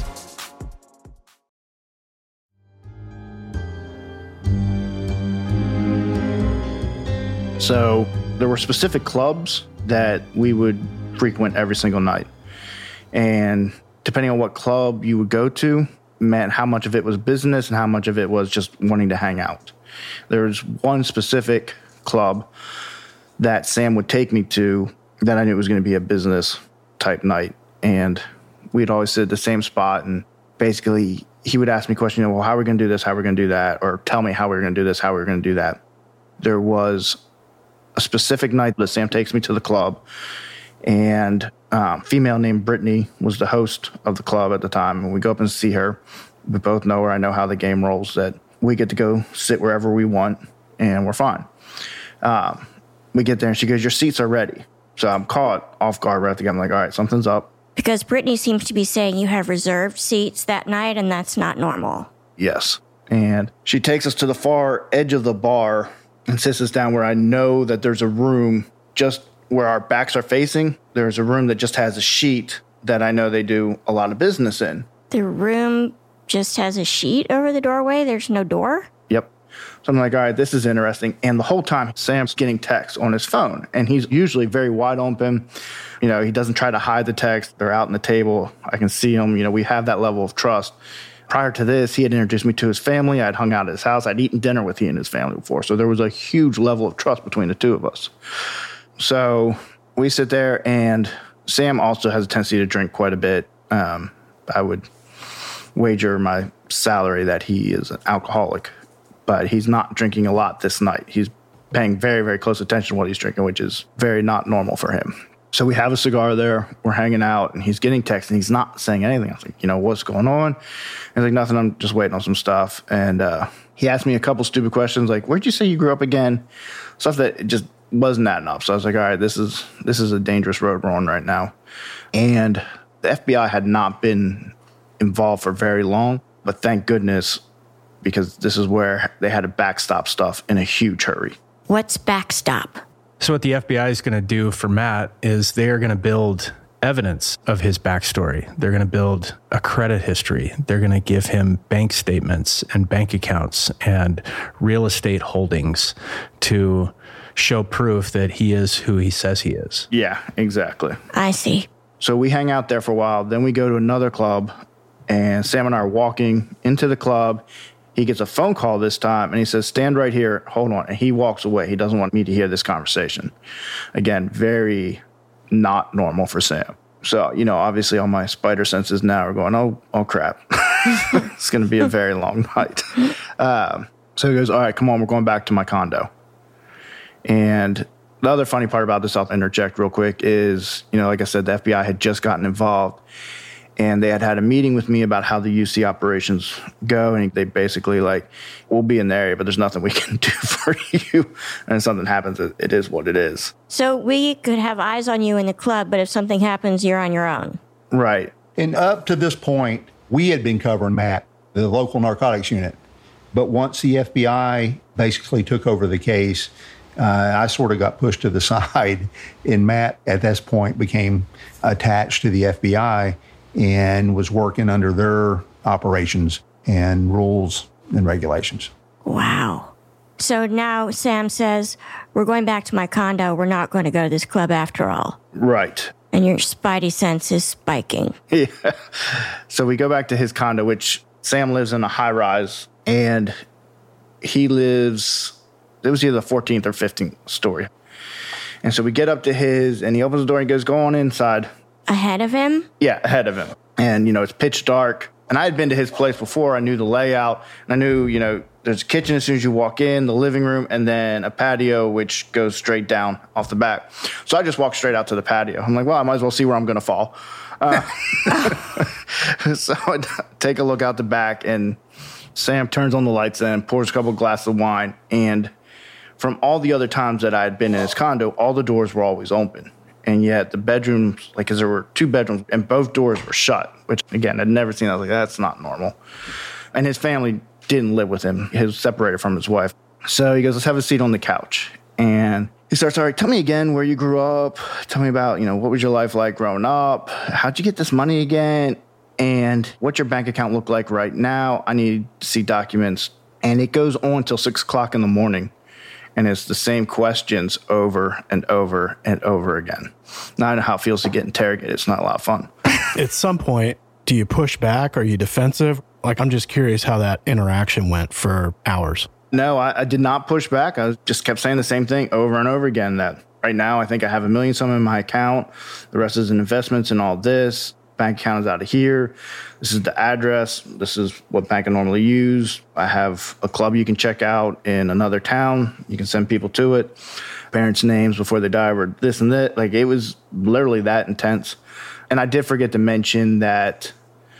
So there were specific clubs that we would frequent every single night. And depending on what club you would go to, meant how much of it was business and how much of it was just wanting to hang out. There was one specific club that Sam would take me to that I knew was going to be a business type night. And we'd always sit at the same spot. And basically, he would ask me questions, well, how are we going to do this? How are we going to do that? Or tell me how we're going to do this, how we're going to do that. There was a specific night that Sam takes me to the club, and female named Brittany was the host of the club at the time. And we go up and see her. We both know her. I know how the game rolls, that we get to go sit wherever we want, and we're fine. We get there, and she goes, your seats are ready. So I'm caught off guard right at the game. I'm like, all right, something's up. Because Brittany seems to be saying you have reserved seats that night, and that's not normal. Yes. And she takes us to the far edge of the bar and sits us down where I know that there's a room just where our backs are facing. There's a room that just has a sheet that I know they do a lot of business in. The room just has a sheet over the doorway? There's no door? Yep. So I'm like, all right, this is interesting. And the whole time, Sam's getting texts on his phone. And he's usually very wide open. He doesn't try to hide the text. They're out on the table. I can see him. We have that level of trust. Prior to this, he had introduced me to his family. I'd hung out at his house. I'd eaten dinner with he and his family before. So there was a huge level of trust between the two of us. So we sit there, and Sam also has a tendency to drink quite a bit. I would wager my salary that he is an alcoholic, but he's not drinking a lot this night. He's paying very, very close attention to what he's drinking, which is very not normal for him. So we have a cigar there, we're hanging out, and he's getting texts, and he's not saying anything. I was like, what's going on? He's like, nothing, I'm just waiting on some stuff. And he asked me a couple stupid questions, like, where'd you say you grew up again? Stuff that just wasn't that enough. So I was like, all right, this is a dangerous road we're on right now. And the FBI had not been involved for very long, but thank goodness, because this is where they had to backstop stuff in a huge hurry. What's backstop? So what the FBI is going to do for Matt is they're going to build evidence of his backstory. They're going to build a credit history. They're going to give him bank statements and bank accounts and real estate holdings to show proof that he is who he says he is. Yeah, exactly. I see. So we hang out there for a while. Then we go to another club And Sam and I are walking into the club. He gets a phone call this time, and he says, stand right here, hold on. And he walks away. He doesn't want me to hear this conversation. Again, very not normal for Sam. So, obviously all my spider senses now are going, oh crap. It's going to be a very long night. So he goes, all right, come on, we're going back to my condo. And the other funny part about this, I'll interject real quick, is, like I said, the FBI had just gotten involved. And they had a meeting with me about how the UC operations go. And they basically we'll be in the area, but there's nothing we can do for you. And if something happens, it is what it is. So we could have eyes on you in the club, but if something happens, you're on your own. Right. And up to this point, we had been covering Matt, the local narcotics unit. But once the FBI basically took over the case, I sort of got pushed to the side. And Matt, at this point, became attached to the FBI and was working under their operations and rules and regulations. Wow. So now Sam says, we're going back to my condo. We're not going to go to this club after all. Right. And your spidey sense is spiking. Yeah. So we go back to his condo, which Sam lives in a high rise, and he lives, it was either the 14th or 15th story. And so we get up to his, and he opens the door and goes, go on inside. Ahead of him? Yeah, ahead of him. And, it's pitch dark. And I had been to his place before. I knew the layout. And I knew, there's a kitchen as soon as you walk in, the living room, and then a patio, which goes straight down off the back. So I just walked straight out to the patio. I'm like, well, I might as well see where I'm going to fall. So I take a look out the back, and Sam turns on the lights and pours a couple glasses of wine. And from all the other times that I had been in his condo, all the doors were always open. And yet the bedrooms, because there were 2 bedrooms, and both doors were shut, which, again, I'd never seen. I was like, that's not normal. And his family didn't live with him. He was separated from his wife. So he goes, let's have a seat on the couch. And he starts, all right, tell me again where you grew up. Tell me about, what was your life like growing up? How'd you get this money again? And what's your bank account look like right now? I need to see documents. And it goes on till 6 o'clock in the morning. And it's the same questions over and over and over again. Now I know how it feels to get interrogated. It's not a lot of fun. At some point, do you push back? Are you defensive? I'm just curious how that interaction went for hours. No, I did not push back. I just kept saying the same thing over and over again, that right now I think I have $1 million some in my account. The rest is in investments and all this. Bank account is out of here. This is the address. This is what bank I normally use. I have a club you can check out in another town. You can send people to it. Parents' names before they die were this and that. It was literally that intense. And I did forget to mention that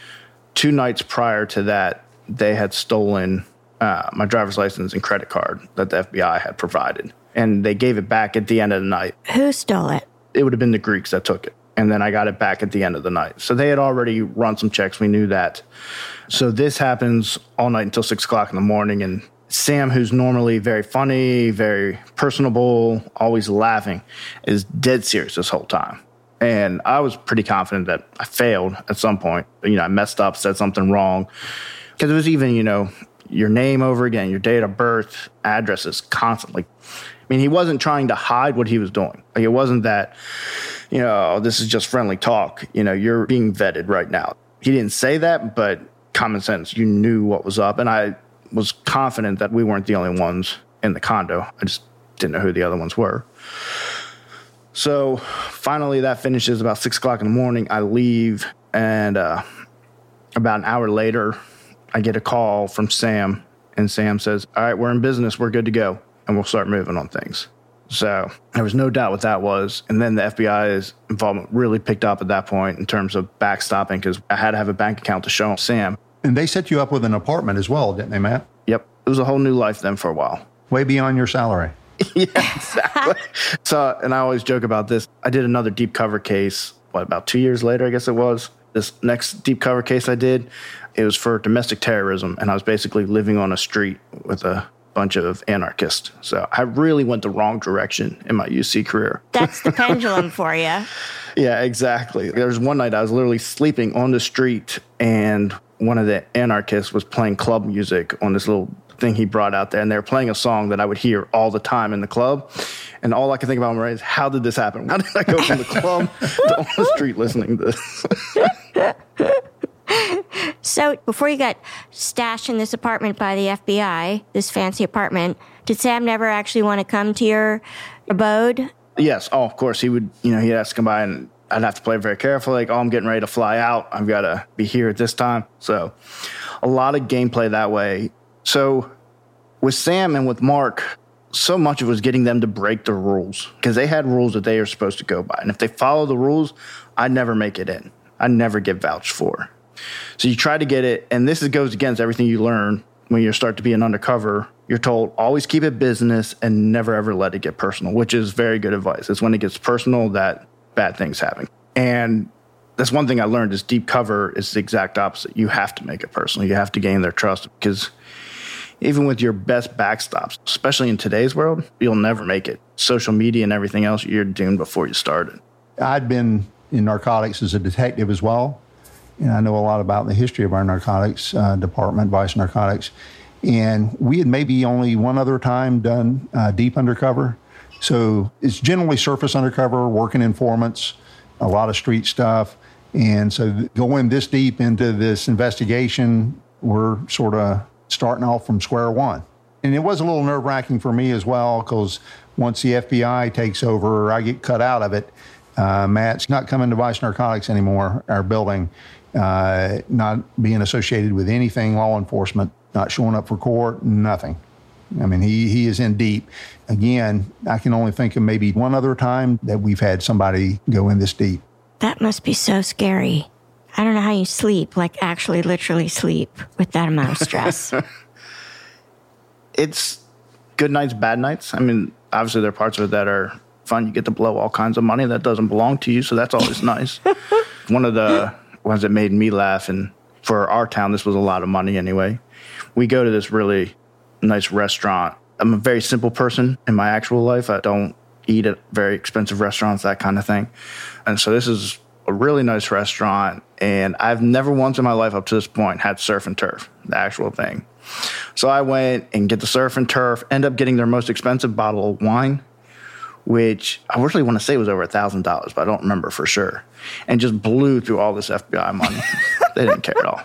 2 nights prior to that, they had stolen my driver's license and credit card that the FBI had provided. And they gave it back at the end of the night. Who stole it? It would have been the Greeks that took it. And then I got it back at the end of the night. So they had already run some checks. We knew that. So this happens all night until 6 o'clock in the morning. And Sam, who's normally very funny, very personable, always laughing, is dead serious this whole time. And I was pretty confident that I failed at some point. I messed up, said something wrong. Because it was even, your name over again, your date of birth, addresses constantly. He wasn't trying to hide what he was doing. It wasn't that, this is just friendly talk. You're being vetted right now. He didn't say that, but common sense, you knew what was up. And I was confident that we weren't the only ones in the condo. I just didn't know who the other ones were. So finally that finishes about 6 o'clock in the morning. I leave, and about an hour later, I get a call from Sam, and Sam says, all right, we're in business. We're good to go. And we'll start moving on things. So there was no doubt what that was. And then the FBI's involvement really picked up at that point in terms of backstopping, because I had to have a bank account to show Sam. And they set you up with an apartment as well, didn't they, Matt? Yep. It was a whole new life then for a while. Way beyond your salary. Yeah, exactly. So, and I always joke about this. I did another deep cover case, about 2 years later, I guess it was. This next deep cover case I did, it was for domestic terrorism. And I was basically living on a street with a bunch of anarchists. So I really went the wrong direction in my UC career. That's the pendulum for you. Yeah, exactly. There was one night I was literally sleeping on the street, and one of the anarchists was playing club music on this little thing he brought out there, and they were playing a song that I would hear all the time in the club. And all I could think about is, how did this happen? How did I go from the club to on the street listening to this? So before you got stashed in this apartment by the FBI, this fancy apartment, did Sam never actually want to come to your abode? Yes. Oh, of course. He would, he'd have to come by and I'd have to play very carefully. Like, I'm getting ready to fly out. I've got to be here at this time. So a lot of gameplay that way. So with Sam and with Mark, so much of it was getting them to break the rules because they had rules that they are supposed to go by. And if they follow the rules, I'd never make it in. I'd never get vouched for. So you try to get it, and this goes against everything you learn when you start to be an undercover. You're told, always keep it business and never, ever let it get personal, which is very good advice. It's when it gets personal that bad things happen. And that's one thing I learned is deep cover is the exact opposite. You have to make it personal. You have to gain their trust because even with your best backstops, especially in today's world, you'll never make it. Social media and everything else, you're doomed before you started. I'd been in narcotics as a detective as well. And I know a lot about the history of our narcotics department, Vice Narcotics. And we had maybe only one other time done deep undercover. So it's generally surface undercover, working informants, a lot of street stuff. And so going this deep into this investigation, we're sort of starting off from square one. And it was a little nerve-wracking for me as well, because once the FBI takes over, I get cut out of it. Matt's not coming to Vice Narcotics anymore, our building. Not being associated with anything law enforcement, not showing up for court, nothing. I mean, he is in deep. Again, I can only think of maybe one other time that we've had somebody go in this deep. That must be so scary. I don't know how you sleep, like actually literally sleep with that amount of stress. It's good nights, bad nights. I mean, obviously there are parts of it that are fun. You get to blow all kinds of money that doesn't belong to you, so that's always nice. One of the ones that made me laugh, and for our town, this was a lot of money anyway. We go to this really nice restaurant. I'm a very simple person in my actual life. I don't eat at very expensive restaurants, that kind of thing. And so this is a really nice restaurant, and I've never once in my life up to this point had surf and turf, the actual thing. So I went and get the surf and turf, end up getting their most expensive bottle of wine, which I really want to say was over $1,000, but I don't remember for sure, and just blew through all this FBI money. They didn't care at all.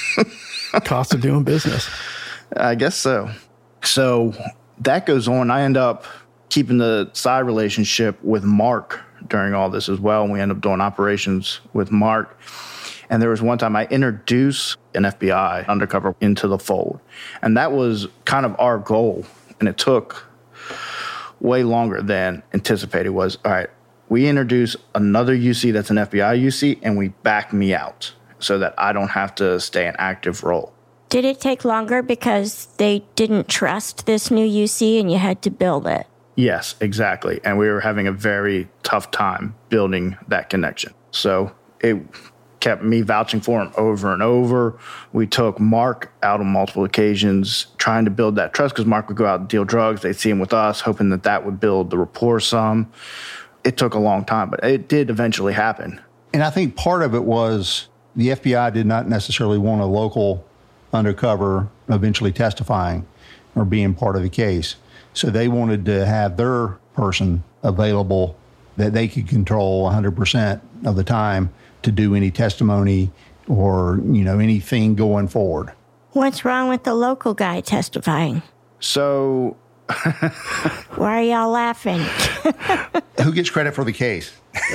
Cost of doing business. I guess so. So that goes on. I end up keeping the side relationship with Mark during all this as well. And we end up doing operations with Mark. And there was one time I introduced an FBI undercover into the fold. And that was kind of our goal. And it took way longer than anticipated. Was, all right, we introduce another UC that's an FBI UC, and we back me out so that I don't have to stay an active role. Did it take longer because they didn't trust this new UC and you had to build it? Yes, exactly. And we were having a very tough time building that connection. So it kept me vouching for him over and over. We took Mark out on multiple occasions trying to build that trust because Mark would go out and deal drugs. They'd see him with us, hoping that that would build the rapport some. It took a long time, but it did eventually happen. And I think part of it was the FBI did not necessarily want a local undercover eventually testifying or being part of the case. So they wanted to have their person available that they could control 100% of the time to do any testimony or, anything going forward. What's wrong with the local guy testifying? So... Why are y'all laughing? Who gets credit for the case?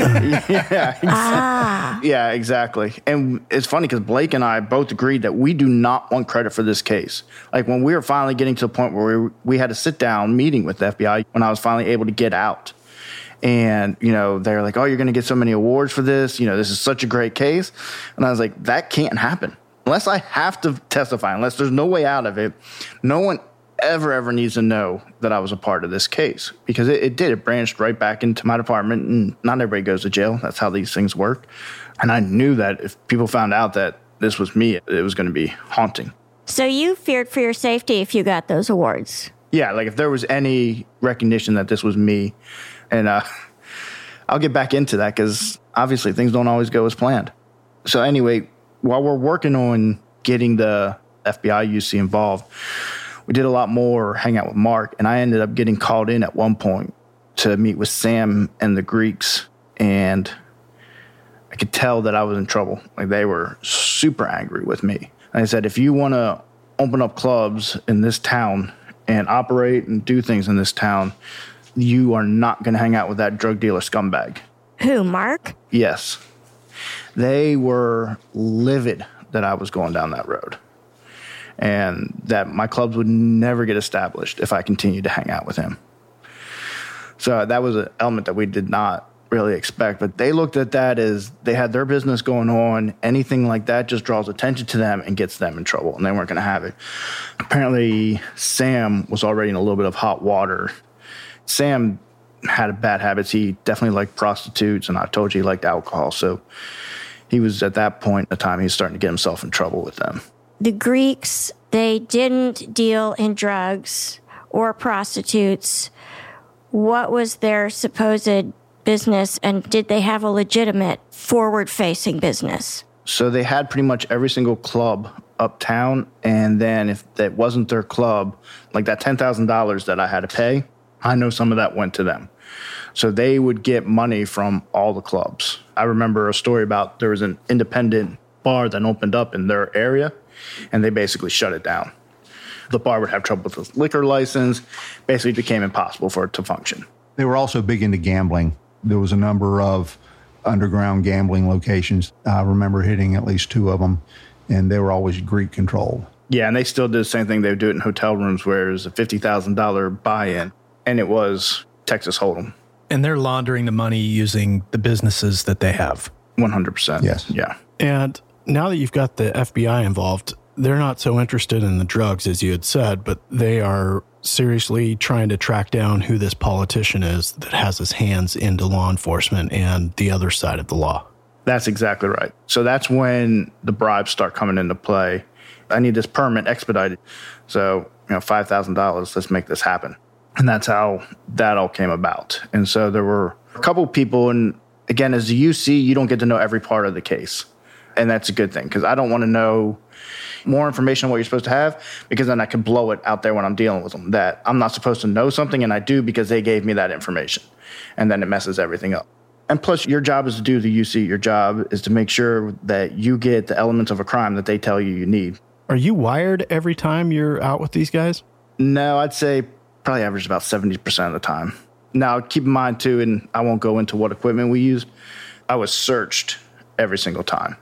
Yeah, exactly. And it's funny because Blake and I both agreed that we do not want credit for this case. Like when we were finally getting to the point where we had a sit-down meeting with the FBI when I was finally able to get out. And, they're like, oh, you're going to get so many awards for this. This is such a great case. And I was like, that can't happen. Unless I have to testify, unless there's no way out of it, no one ever needs to know that I was a part of this case, because it did. It branched right back into my department, and not everybody goes to jail. That's how these things work. And I knew that if people found out that this was me, it was going to be haunting. So you feared for your safety if you got those awards? Yeah, like if there was any recognition that this was me, and I'll get back into that because obviously things don't always go as planned. So anyway, while we're working on getting the FBI UC involved, we did a lot more hang out with Mark, and I ended up getting called in at one point to meet with Sam and the Greeks, and I could tell that I was in trouble. Like they were super angry with me. And I said, if you want to open up clubs in this town and operate and do things in this town, you are not going to hang out with that drug dealer scumbag. Who, Mark? Yes. They were livid that I was going down that road and that my clubs would never get established if I continued to hang out with him. So that was an element that we did not really expect, but they looked at that as they had their business going on. Anything like that just draws attention to them and gets them in trouble, and they weren't going to have it. Apparently, Sam was already in a little bit of hot water. Sam had bad habits. He definitely liked prostitutes, and I told you he liked alcohol. So he was at that point in time, he was starting to get himself in trouble with them. The Greeks, they didn't deal in drugs or prostitutes. What was their supposed business, and did they have a legitimate forward-facing business? So they had pretty much every single club uptown, and then if that wasn't their club, like that $10,000 that I had to pay, I know some of that went to them. So they would get money from all the clubs. I remember a story about there was an independent bar that opened up in their area, and they basically shut it down. The bar would have trouble with the liquor license. Basically, it became impossible for it to function. They were also big into gambling. There was a number of underground gambling locations. I remember hitting at least 2 of them, and they were always Greek controlled. Yeah, and they still did the same thing. They would do it in hotel rooms where it was a $50,000 buy-in, and it was Texas Hold'em. And they're laundering the money using the businesses that they have. 100%. Yes. Yeah. And now that you've got the FBI involved, they're not so interested in the drugs, as you had said, but they are seriously trying to track down who this politician is that has his hands into law enforcement and the other side of the law. That's exactly right. So that's when the bribes start coming into play. I need this permit expedited. So, $5,000, let's make this happen. And that's how that all came about. And so there were a couple people, and again, as a UC, you don't get to know every part of the case. And that's a good thing, because I don't want to know more information on what you're supposed to have, because then I could blow it out there when I'm dealing with them, that I'm not supposed to know something, and I do because they gave me that information. And then it messes everything up. And plus, your job is to do the UC. Your job is to make sure that you get the elements of a crime that they tell you need. Are you wired every time you're out with these guys? No, I'd say probably average about 70% of the time. Now, keep in mind, too, and I won't go into what equipment we used, I was searched every single time.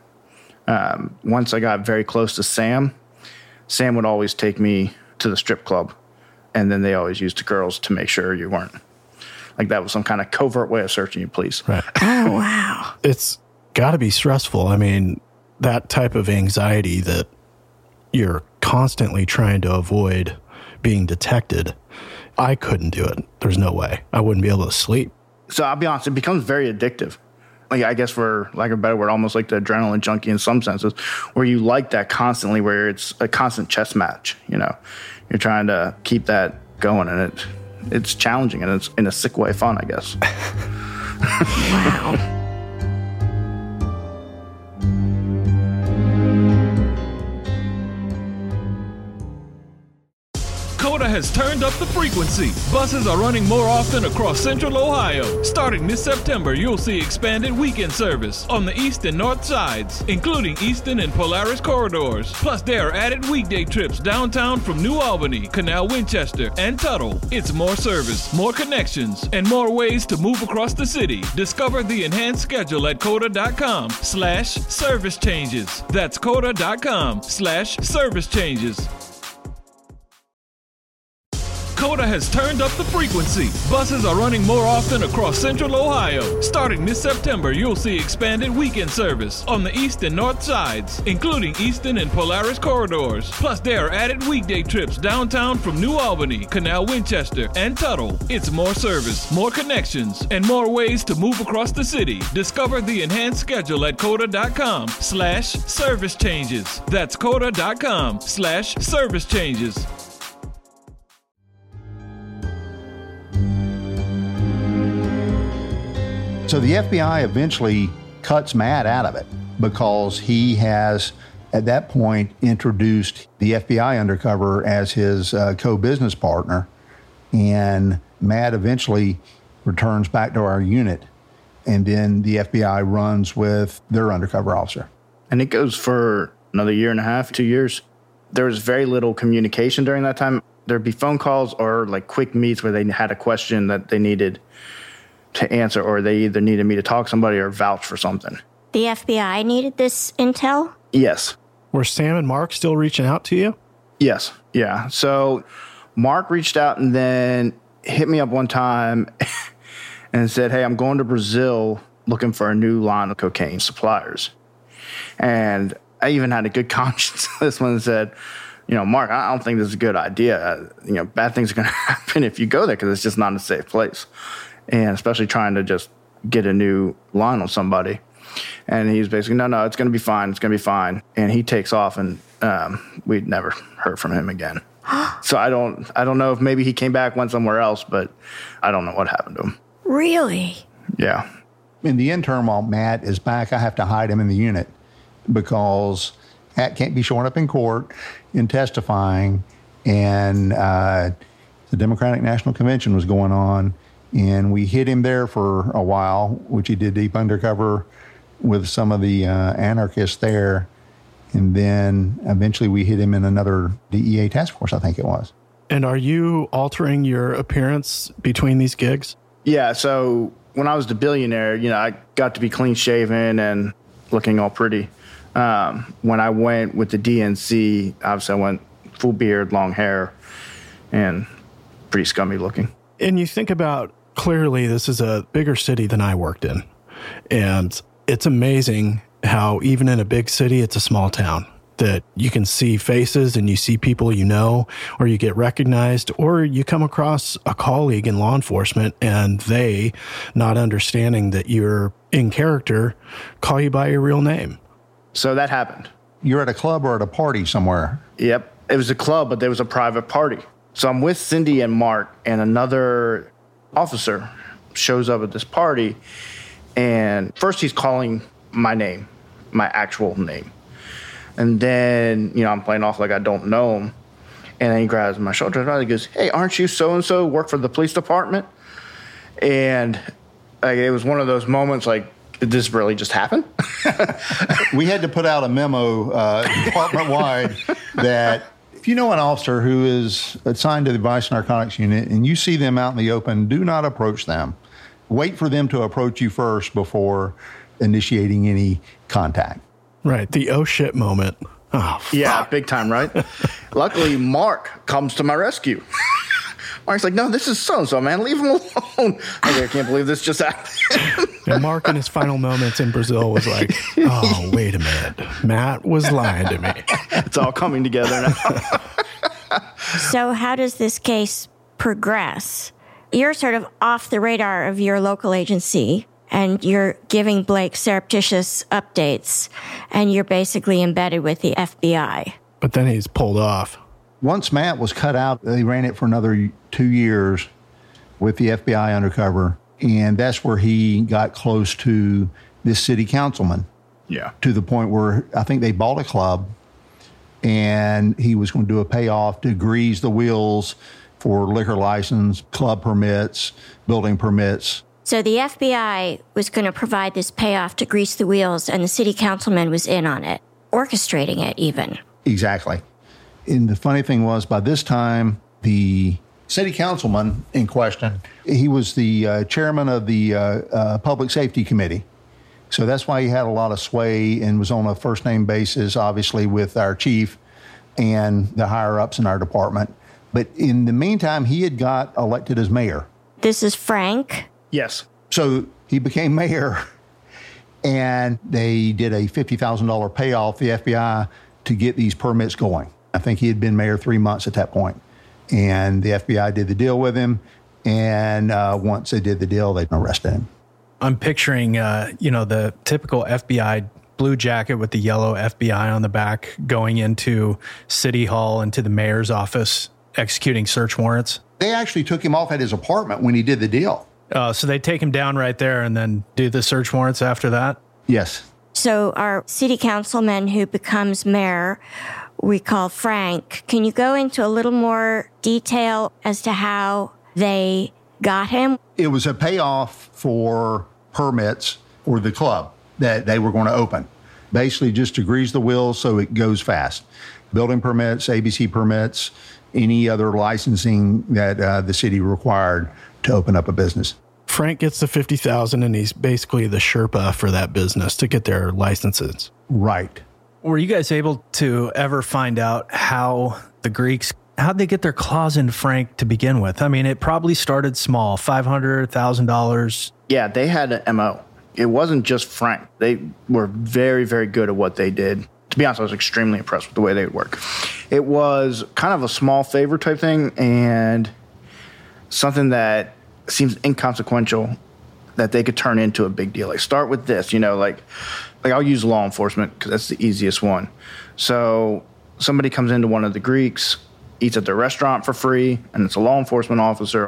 Once I got very close to Sam would always take me to the strip club, and then they always used the girls to make sure you weren't. Like that was some kind of covert way of searching you, please. Right. Oh, wow. It's got to be stressful. I mean, that type of anxiety that you're constantly trying to avoid being detected. I couldn't do it. There's no way. I wouldn't be able to sleep. So I'll be honest, it becomes very addictive. Like, I guess for lack of a better word, almost like the adrenaline junkie in some senses, where you like that constantly, where it's a constant chess match. You're trying to keep that going, and it's challenging, and it's in a sick way fun, I guess. Wow. Coda has turned up the frequency. Buses are running more often across Central Ohio. Starting this September, you'll see expanded weekend service on the east and north sides, including Easton and Polaris corridors. Plus, there are added weekday trips downtown from New Albany, Canal Winchester, and Tuttle. It's more service, more connections, and more ways to move across the city. Discover the enhanced schedule at coda.com/service changes. That's coda.com/service changes. Coda has turned up the frequency. Buses are running more often across Central Ohio. Starting this September, you'll see expanded weekend service on the east and north sides, including Easton and Polaris corridors. Plus, there are added weekday trips downtown from New Albany, Canal Winchester, and Tuttle. It's more service, more connections, and more ways to move across the city. Discover the enhanced schedule at coda.com/service changes. That's coda.com/service changes. So the FBI eventually cuts Matt out of it because he has, at that point, introduced the FBI undercover as his co-business partner. And Matt eventually returns back to our unit. And then the FBI runs with their undercover officer. And it goes for another year and a half, 2 years. There was very little communication during that time. There'd be phone calls or like quick meets where they had a question that they needed to answer, or they either needed me to talk to somebody or vouch for something. The FBI needed this intel? Yes. Were Sam and Mark still reaching out to you? Yes. Yeah. So Mark reached out and then hit me up one time and said, hey, I'm going to Brazil looking for a new line of cocaine suppliers. And I even had a good conscience this one and said, Mark, I don't think this is a good idea. Bad things are going to happen if you go there because it's just not a safe place. And especially trying to just get a new line on somebody. And he's basically, no, it's going to be fine. It's going to be fine. And he takes off, and we'd never heard from him again. So I don't know if maybe he came back, went somewhere else, but I don't know what happened to him. Really? Yeah. In the interim, while Matt is back, I have to hide him in the unit because Matt can't be showing up in court and testifying. And the Democratic National Convention was going on, and we hid him there for a while, which he did deep undercover with some of the anarchists there. And then eventually we hid him in another DEA task force, I think it was. And are you altering your appearance between these gigs? Yeah, so when I was the billionaire, I got to be clean shaven and looking all pretty. When I went with the DNC, obviously I went full beard, long hair, and pretty scummy looking. And you think about, clearly this is a bigger city than I worked in. And it's amazing how even in a big city, it's a small town, that you can see faces and you see people or you get recognized, or you come across a colleague in law enforcement and they, not understanding that you're in character, call you by your real name. So that happened. You're at a club or at a party somewhere? Yep. It was a club, but there was a private party. So I'm with Cindy and Mark, and another officer shows up at this party, and first he's calling my name, my actual name. And then, I'm playing off like I don't know him. And then he grabs my shoulder and he goes, hey, aren't you so-and-so, work for the police department? And it was one of those moments like, did this really just happen? We had to put out a memo department-wide that if you know an officer who is assigned to the Vice Narcotics Unit and you see them out in the open, do not approach them. Wait for them to approach you first before initiating any contact. Right. The oh shit moment. Oh, fuck. Yeah, big time, right? Luckily, Mark comes to my rescue. Mark's like, no, this is so-and-so, man. Leave him alone. I can't believe this just happened. And Mark in his final moments in Brazil was like, oh, wait a minute. Matt was lying to me. It's all coming together now. So how does this case progress? You're sort of off the radar of your local agency, and you're giving Blake surreptitious updates, and you're basically embedded with the FBI. But then he's pulled off. Once Matt was cut out, they ran it for another 2 years with the FBI undercover, and that's where he got close to this city councilman. Yeah. To the point where I think they bought a club, and he was going to do a payoff to grease the wheels for liquor license, club permits, building permits. So the FBI was going to provide this payoff to grease the wheels, and the city councilman was in on it, orchestrating it even. Exactly. And the funny thing was, by this time, the city councilman in question, he was the chairman of the Public Safety Committee. So that's why he had a lot of sway and was on a first-name basis, obviously, with our chief and the higher-ups in our department. But in the meantime, he had got elected as mayor. This is Frank? Yes. So he became mayor, and they did a $50,000 payoff, the FBI, to get these permits going. I think he had been mayor 3 months at that point. And the FBI did the deal with him. And once they did the deal, they arrested him. I'm picturing, the typical FBI blue jacket with the yellow FBI on the back going into City Hall, into the mayor's office, executing search warrants. They actually took him off at his apartment when he did the deal. So they take him down right there and then do the search warrants after that? Yes. So our city councilman who becomes mayor, we call Frank. Can you go into a little more detail as to how they got him? It was a payoff for permits for the club that they were going to open. basically just to grease the wheels so it goes fast. Building permits, ABC permits, any other licensing that the city required to open up a business. Frank gets the $50,000 and he's basically the Sherpa for that business to get their licenses. Right. Were you guys able to ever find out how the Greeks, how'd they get their claws into Frank to begin with? I mean, it probably started small, $500, $1,000. Yeah, they had an MO. It wasn't just Frank. They were very, very good at what they did. To be honest, I was extremely impressed with the way they would work. It was kind of a small favor type thing and something that seems inconsequential that they could turn into a big deal. Like, start with this, like I'll use law enforcement because that's the easiest one. So somebody comes into one of the Greeks, eats at their restaurant for free, and it's a law enforcement officer.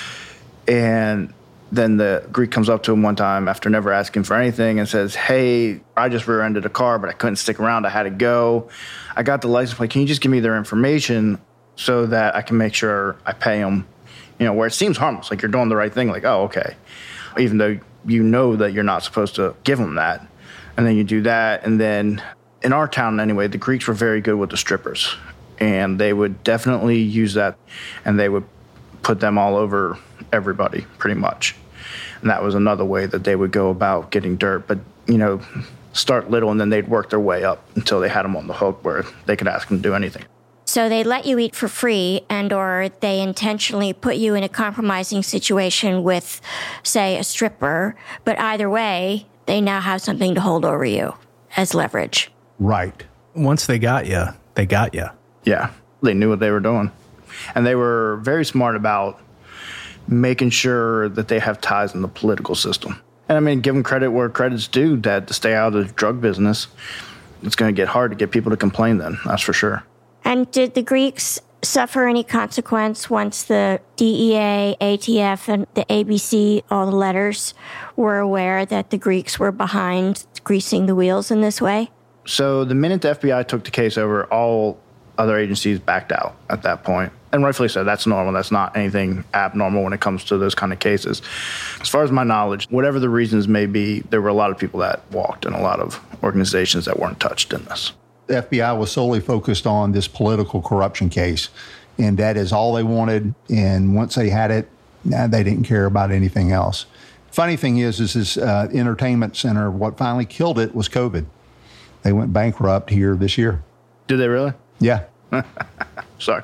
And then the Greek comes up to him one time after never asking for anything and says, "Hey, I just rear-ended a car, but I couldn't stick around. I had to go. I got the license plate. Can you just give me their information so that I can make sure I pay them?" Where it seems harmless, like you're doing the right thing, like, oh, okay. Even though you know that you're not supposed to give them that. And then you do that. And then in our town anyway, the Greeks were very good with the strippers. And they would definitely use that. And they would put them all over everybody, pretty much. And that was another way that they would go about getting dirt. But, start little and then they'd work their way up until they had them on the hook where they could ask them to do anything. So they let you eat for free and or they intentionally put you in a compromising situation with, say, a stripper. But either way, they now have something to hold over you as leverage. Right. Once they got you, they got you. Yeah, they knew what they were doing. And they were very smart about making sure that they have ties in the political system. And I mean, give them credit where credit's due, that to stay out of the drug business, it's going to get hard to get people to complain then, that's for sure. And did the Greeks suffer any consequence once the DEA, ATF, and the ABC, all the letters, were aware that the Greeks were behind greasing the wheels in this way? So the minute the FBI took the case over, all other agencies backed out at that point. And rightfully so, that's normal. That's not anything abnormal when it comes to those kind of cases. As far as my knowledge, whatever the reasons may be, there were a lot of people that walked and a lot of organizations that weren't touched in this. The FBI was solely focused on this political corruption case, and that is all they wanted. And once they had it, they didn't care about anything else. Funny thing is this entertainment center, what finally killed it was COVID. They went bankrupt here this year. Did they really? Yeah. Sorry.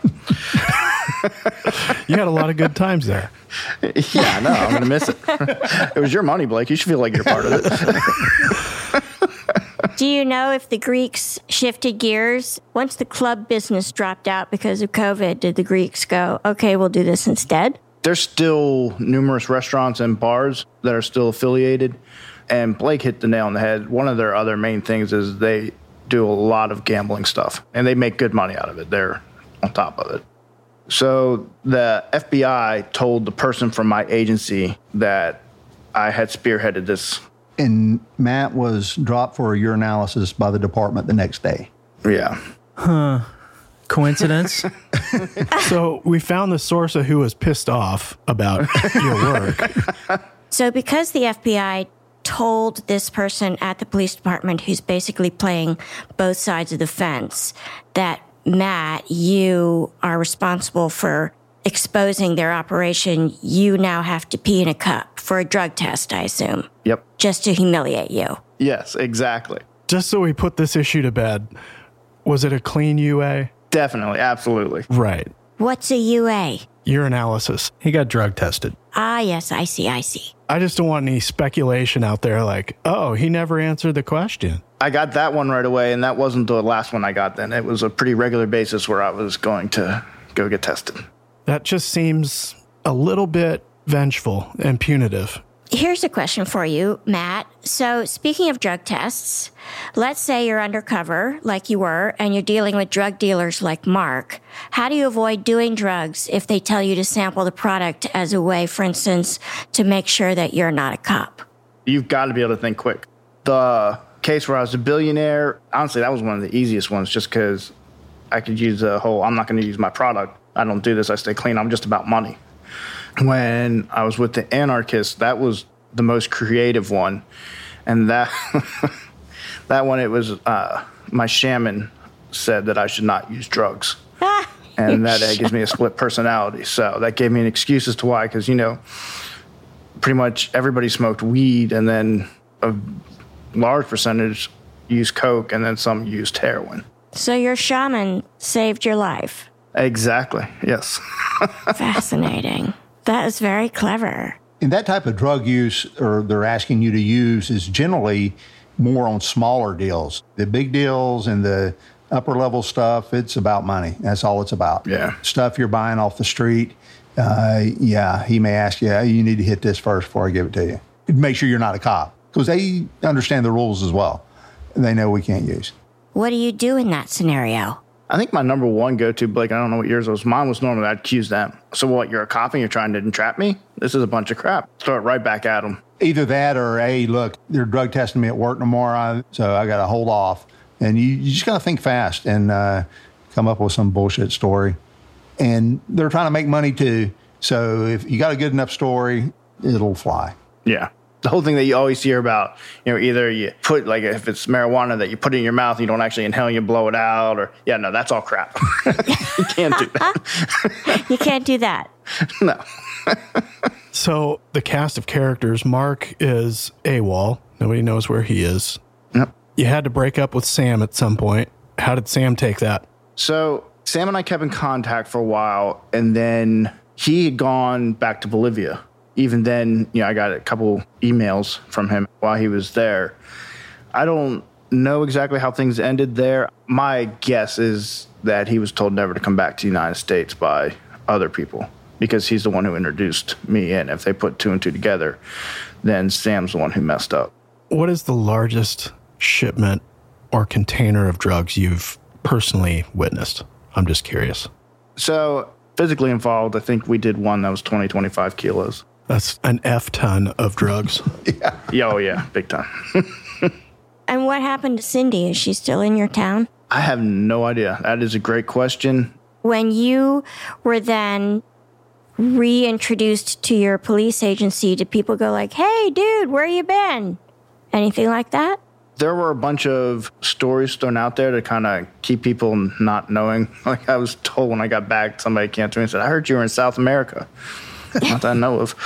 You had a lot of good times there. Yeah, I know. I'm going to miss it. It was your money, Blake. You should feel like you're part of it. Do you know if the Greeks shifted gears? Once the club business dropped out because of COVID, did the Greeks go, okay, we'll do this instead? There's still numerous restaurants and bars that are still affiliated. And Blake hit the nail on the head. One of their other main things is they do a lot of gambling stuff. And they make good money out of it. They're on top of it. So the FBI told the person from my agency that I had spearheaded this. And Matt was dropped for a urinalysis by the department the next day. Yeah. Huh. Coincidence? So we found the source of who was pissed off about your work. So because the FBI told this person at the police department who's basically playing both sides of the fence that, Matt, you are responsible for exposing their operation, you now have to pee in a cup for a drug test, I assume. Yep. Just to humiliate you. Yes, exactly. Just so we put this issue to bed, was it a clean UA? Definitely, absolutely. Right. What's a UA? Urinalysis. He got drug tested. Ah, yes, I see. I just don't want any speculation out there like, oh, he never answered the question. I got that one right away, and that wasn't the last one I got then. It was a pretty regular basis where I was going to go get tested. That just seems a little bit vengeful and punitive. Here's a question for you, Matt. So speaking of drug tests, let's say you're undercover like you were and you're dealing with drug dealers like Mark. How do you avoid doing drugs if they tell you to sample the product as a way, for instance, to make sure that you're not a cop? You've got to be able to think quick. The case where I was a billionaire, honestly, that was one of the easiest ones just because I could use the whole, I'm not going to use my product. I don't do this. I stay clean. I'm just about money. When I was with the anarchists, that was the most creative one. And that That one, it was my shaman said that I should not use drugs. And that gives me a split personality. So that gave me an excuse as to why, because, pretty much everybody smoked weed, and then a large percentage used coke, and then some used heroin. So your shaman saved your life. Exactly, yes. Fascinating. That is very clever. And that type of drug use, or they're asking you to use, is generally more on smaller deals. The big deals and the upper level stuff, it's about money. That's all it's about. Yeah. Stuff you're buying off the street, he may ask you, you need to hit this first before I give it to you. Make sure you're not a cop, because they understand the rules as well. They know we can't use. What do you do in that scenario? I think my number one go-to, Blake, I don't know what yours was. Mine was normally I'd accuse them. So what, you're a cop and you're trying to entrap me? This is a bunch of crap. Throw it right back at them. Either that or, hey, look, they're drug testing me at work tomorrow, so I got to hold off. And you just got to think fast and come up with some bullshit story. And they're trying to make money too. So if you got a good enough story, it'll fly. Yeah. The whole thing that you always hear about, either you put, like, if it's marijuana, that you put it in your mouth and you don't actually inhale and you blow it out, or, no, that's all crap. You can't do that. You can't do that. No. So the cast of characters, Mark is AWOL. Nobody knows where he is. Yep. You had to break up with Sam at some point. How did Sam take that? So Sam and I kept in contact for a while, and then he had gone back to Bolivia. Even then, I got a couple emails from him while he was there. I don't know exactly how things ended there. My guess is that he was told never to come back to the United States by other people, because he's the one who introduced me in. If they put two and two together, then Sam's the one who messed up. What is the largest shipment or container of drugs you've personally witnessed? I'm just curious. So physically involved, I think we did one that was 25 kilos. That's an F ton of drugs. Yeah. Oh, yeah. Big time. And what happened to Cindy? Is she still in your town? I have no idea. That is a great question. When you were then reintroduced to your police agency, did people go like, hey, dude, where you been? Anything like that? There were a bunch of stories thrown out there to kind of keep people not knowing. Like, I was told when I got back, somebody came to me and said, I heard you were in South America. Not that I know of.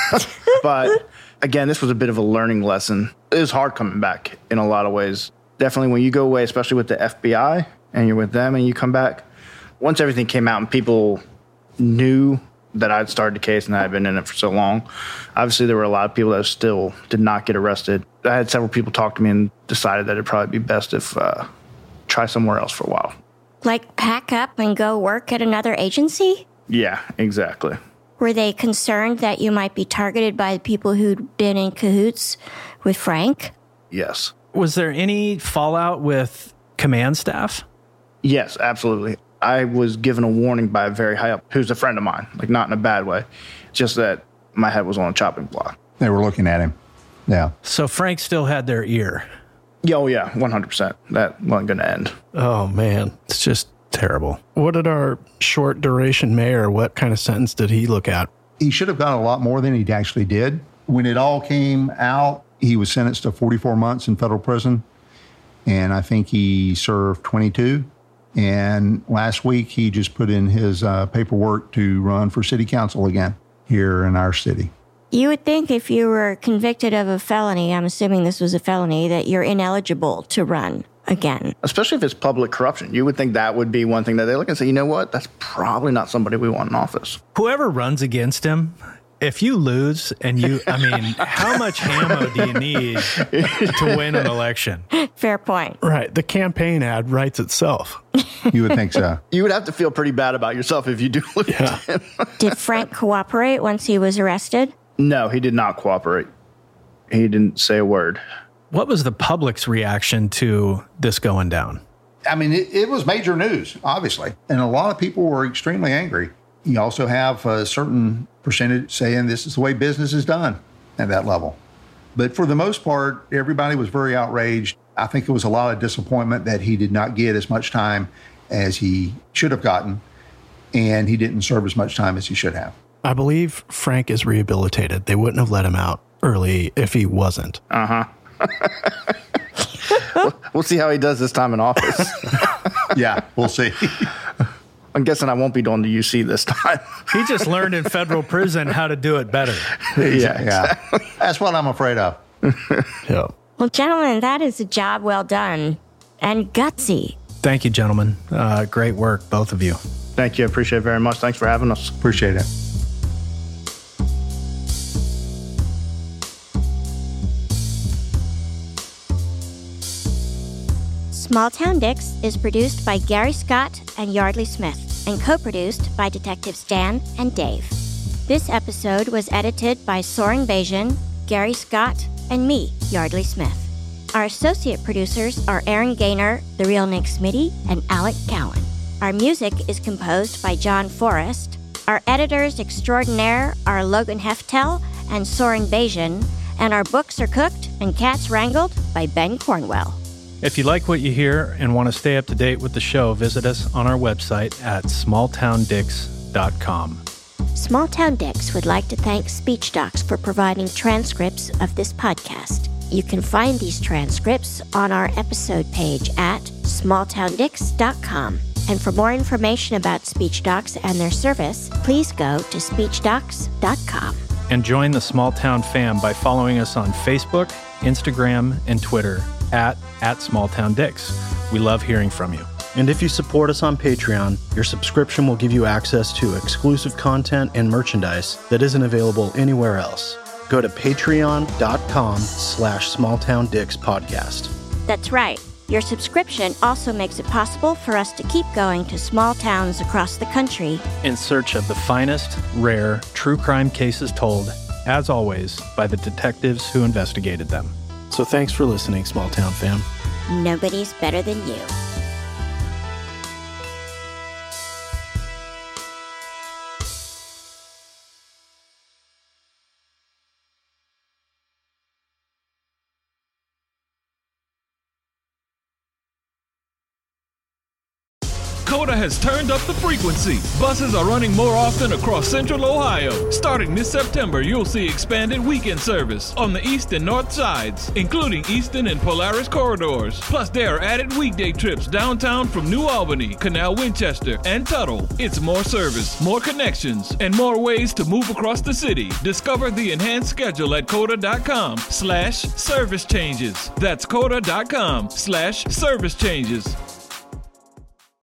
But again, this was a bit of a learning lesson. It was hard coming back in a lot of ways. Definitely when you go away, especially with the FBI, and you're with them and you come back, once everything came out and people knew that I'd started the case and I had been in it for so long, obviously there were a lot of people that still did not get arrested. I had several people talk to me and decided that it'd probably be best if try somewhere else for a while. Like pack up and go work at another agency? Yeah, exactly. Were they concerned that you might be targeted by the people who'd been in cahoots with Frank? Yes. Was there any fallout with command staff? Yes, absolutely. I was given a warning by a very high up, who's a friend of mine, like not in a bad way, just that my head was on a chopping block. They were looking at him. Yeah. So Frank still had their ear. Oh, yeah, 100%. That wasn't going to end. Oh, man. It's just terrible. What did our short duration mayor, what kind of sentence did he look at? He should have gotten a lot more than he actually did. When it all came out, he was sentenced to 44 months in federal prison, and I think he served 22. And last week, he just put in his paperwork to run for city council again here in our city. You would think if you were convicted of a felony, I'm assuming this was a felony, that you're ineligible to run again. Especially if it's public corruption. You would think that would be one thing that they look and say, you know what? That's probably not somebody we want in office. Whoever runs against him, if you lose and how much ammo do you need to win an election? Fair point. Right. The campaign ad writes itself. You would think so. You would have to feel pretty bad about yourself if you do lose him. Did Frank cooperate once he was arrested? No, he did not cooperate. He didn't say a word. What was the public's reaction to this going down? I mean, it was major news, obviously. And a lot of people were extremely angry. You also have a certain percentage saying this is the way business is done at that level. But for the most part, everybody was very outraged. I think it was a lot of disappointment that he did not get as much time as he should have gotten, and he didn't serve as much time as he should have. I believe Frank is rehabilitated. They wouldn't have let him out early if he wasn't. Uh-huh. We'll see how he does this time in office. Yeah, we'll see. I'm guessing I won't be doing the UC this time. He just learned in federal prison how to do it better. Yeah. That's what I'm afraid of. Yeah. Well, gentlemen, that is a job well done and gutsy. Thank you, gentlemen. Great work, both of you. Thank you. I appreciate it very much. Thanks for having us. Appreciate it. Small Town Dicks is produced by Gary Scott and Yardley Smith and co-produced by Detectives Dan and Dave. This episode was edited by Soren Bajan, Gary Scott, and me, Yardley Smith. Our associate producers are Aaron Gaynor, The Real Nick Smitty, and Alec Cowan. Our music is composed by John Forrest. Our editors extraordinaire are Logan Heftel and Soren Bajan, and our books are cooked and cats wrangled by Ben Cornwell. If you like what you hear and want to stay up to date with the show, visit us on our website at smalltowndicks.com. Small Town Dicks would like to thank SpeechDocs for providing transcripts of this podcast. You can find these transcripts on our episode page at smalltowndicks.com. And for more information about SpeechDocs and their service, please go to speechdocs.com. And join the Small Town fam by following us on Facebook, Instagram, and Twitter at SmallTownDicks. We love hearing from you. And if you support us on Patreon, your subscription will give you access to exclusive content and merchandise that isn't available anywhere else. Go to patreon.com/smalltowndickspodcast. That's right. Your subscription also makes it possible for us to keep going to small towns across the country in search of the finest, rare, true crime cases told, as always, by the detectives who investigated them. So thanks for listening, Small Town fam. Nobody's better than you. Coda has turned up the frequency. Buses are running more often across Central Ohio. Starting this September, you'll see expanded weekend service on the east and north sides, including Easton and Polaris corridors. Plus, there are added weekday trips downtown from New Albany, Canal Winchester, and Tuttle. It's more service, more connections, and more ways to move across the city. Discover the enhanced schedule at coda.com/service changes. That's coda.com/service changes.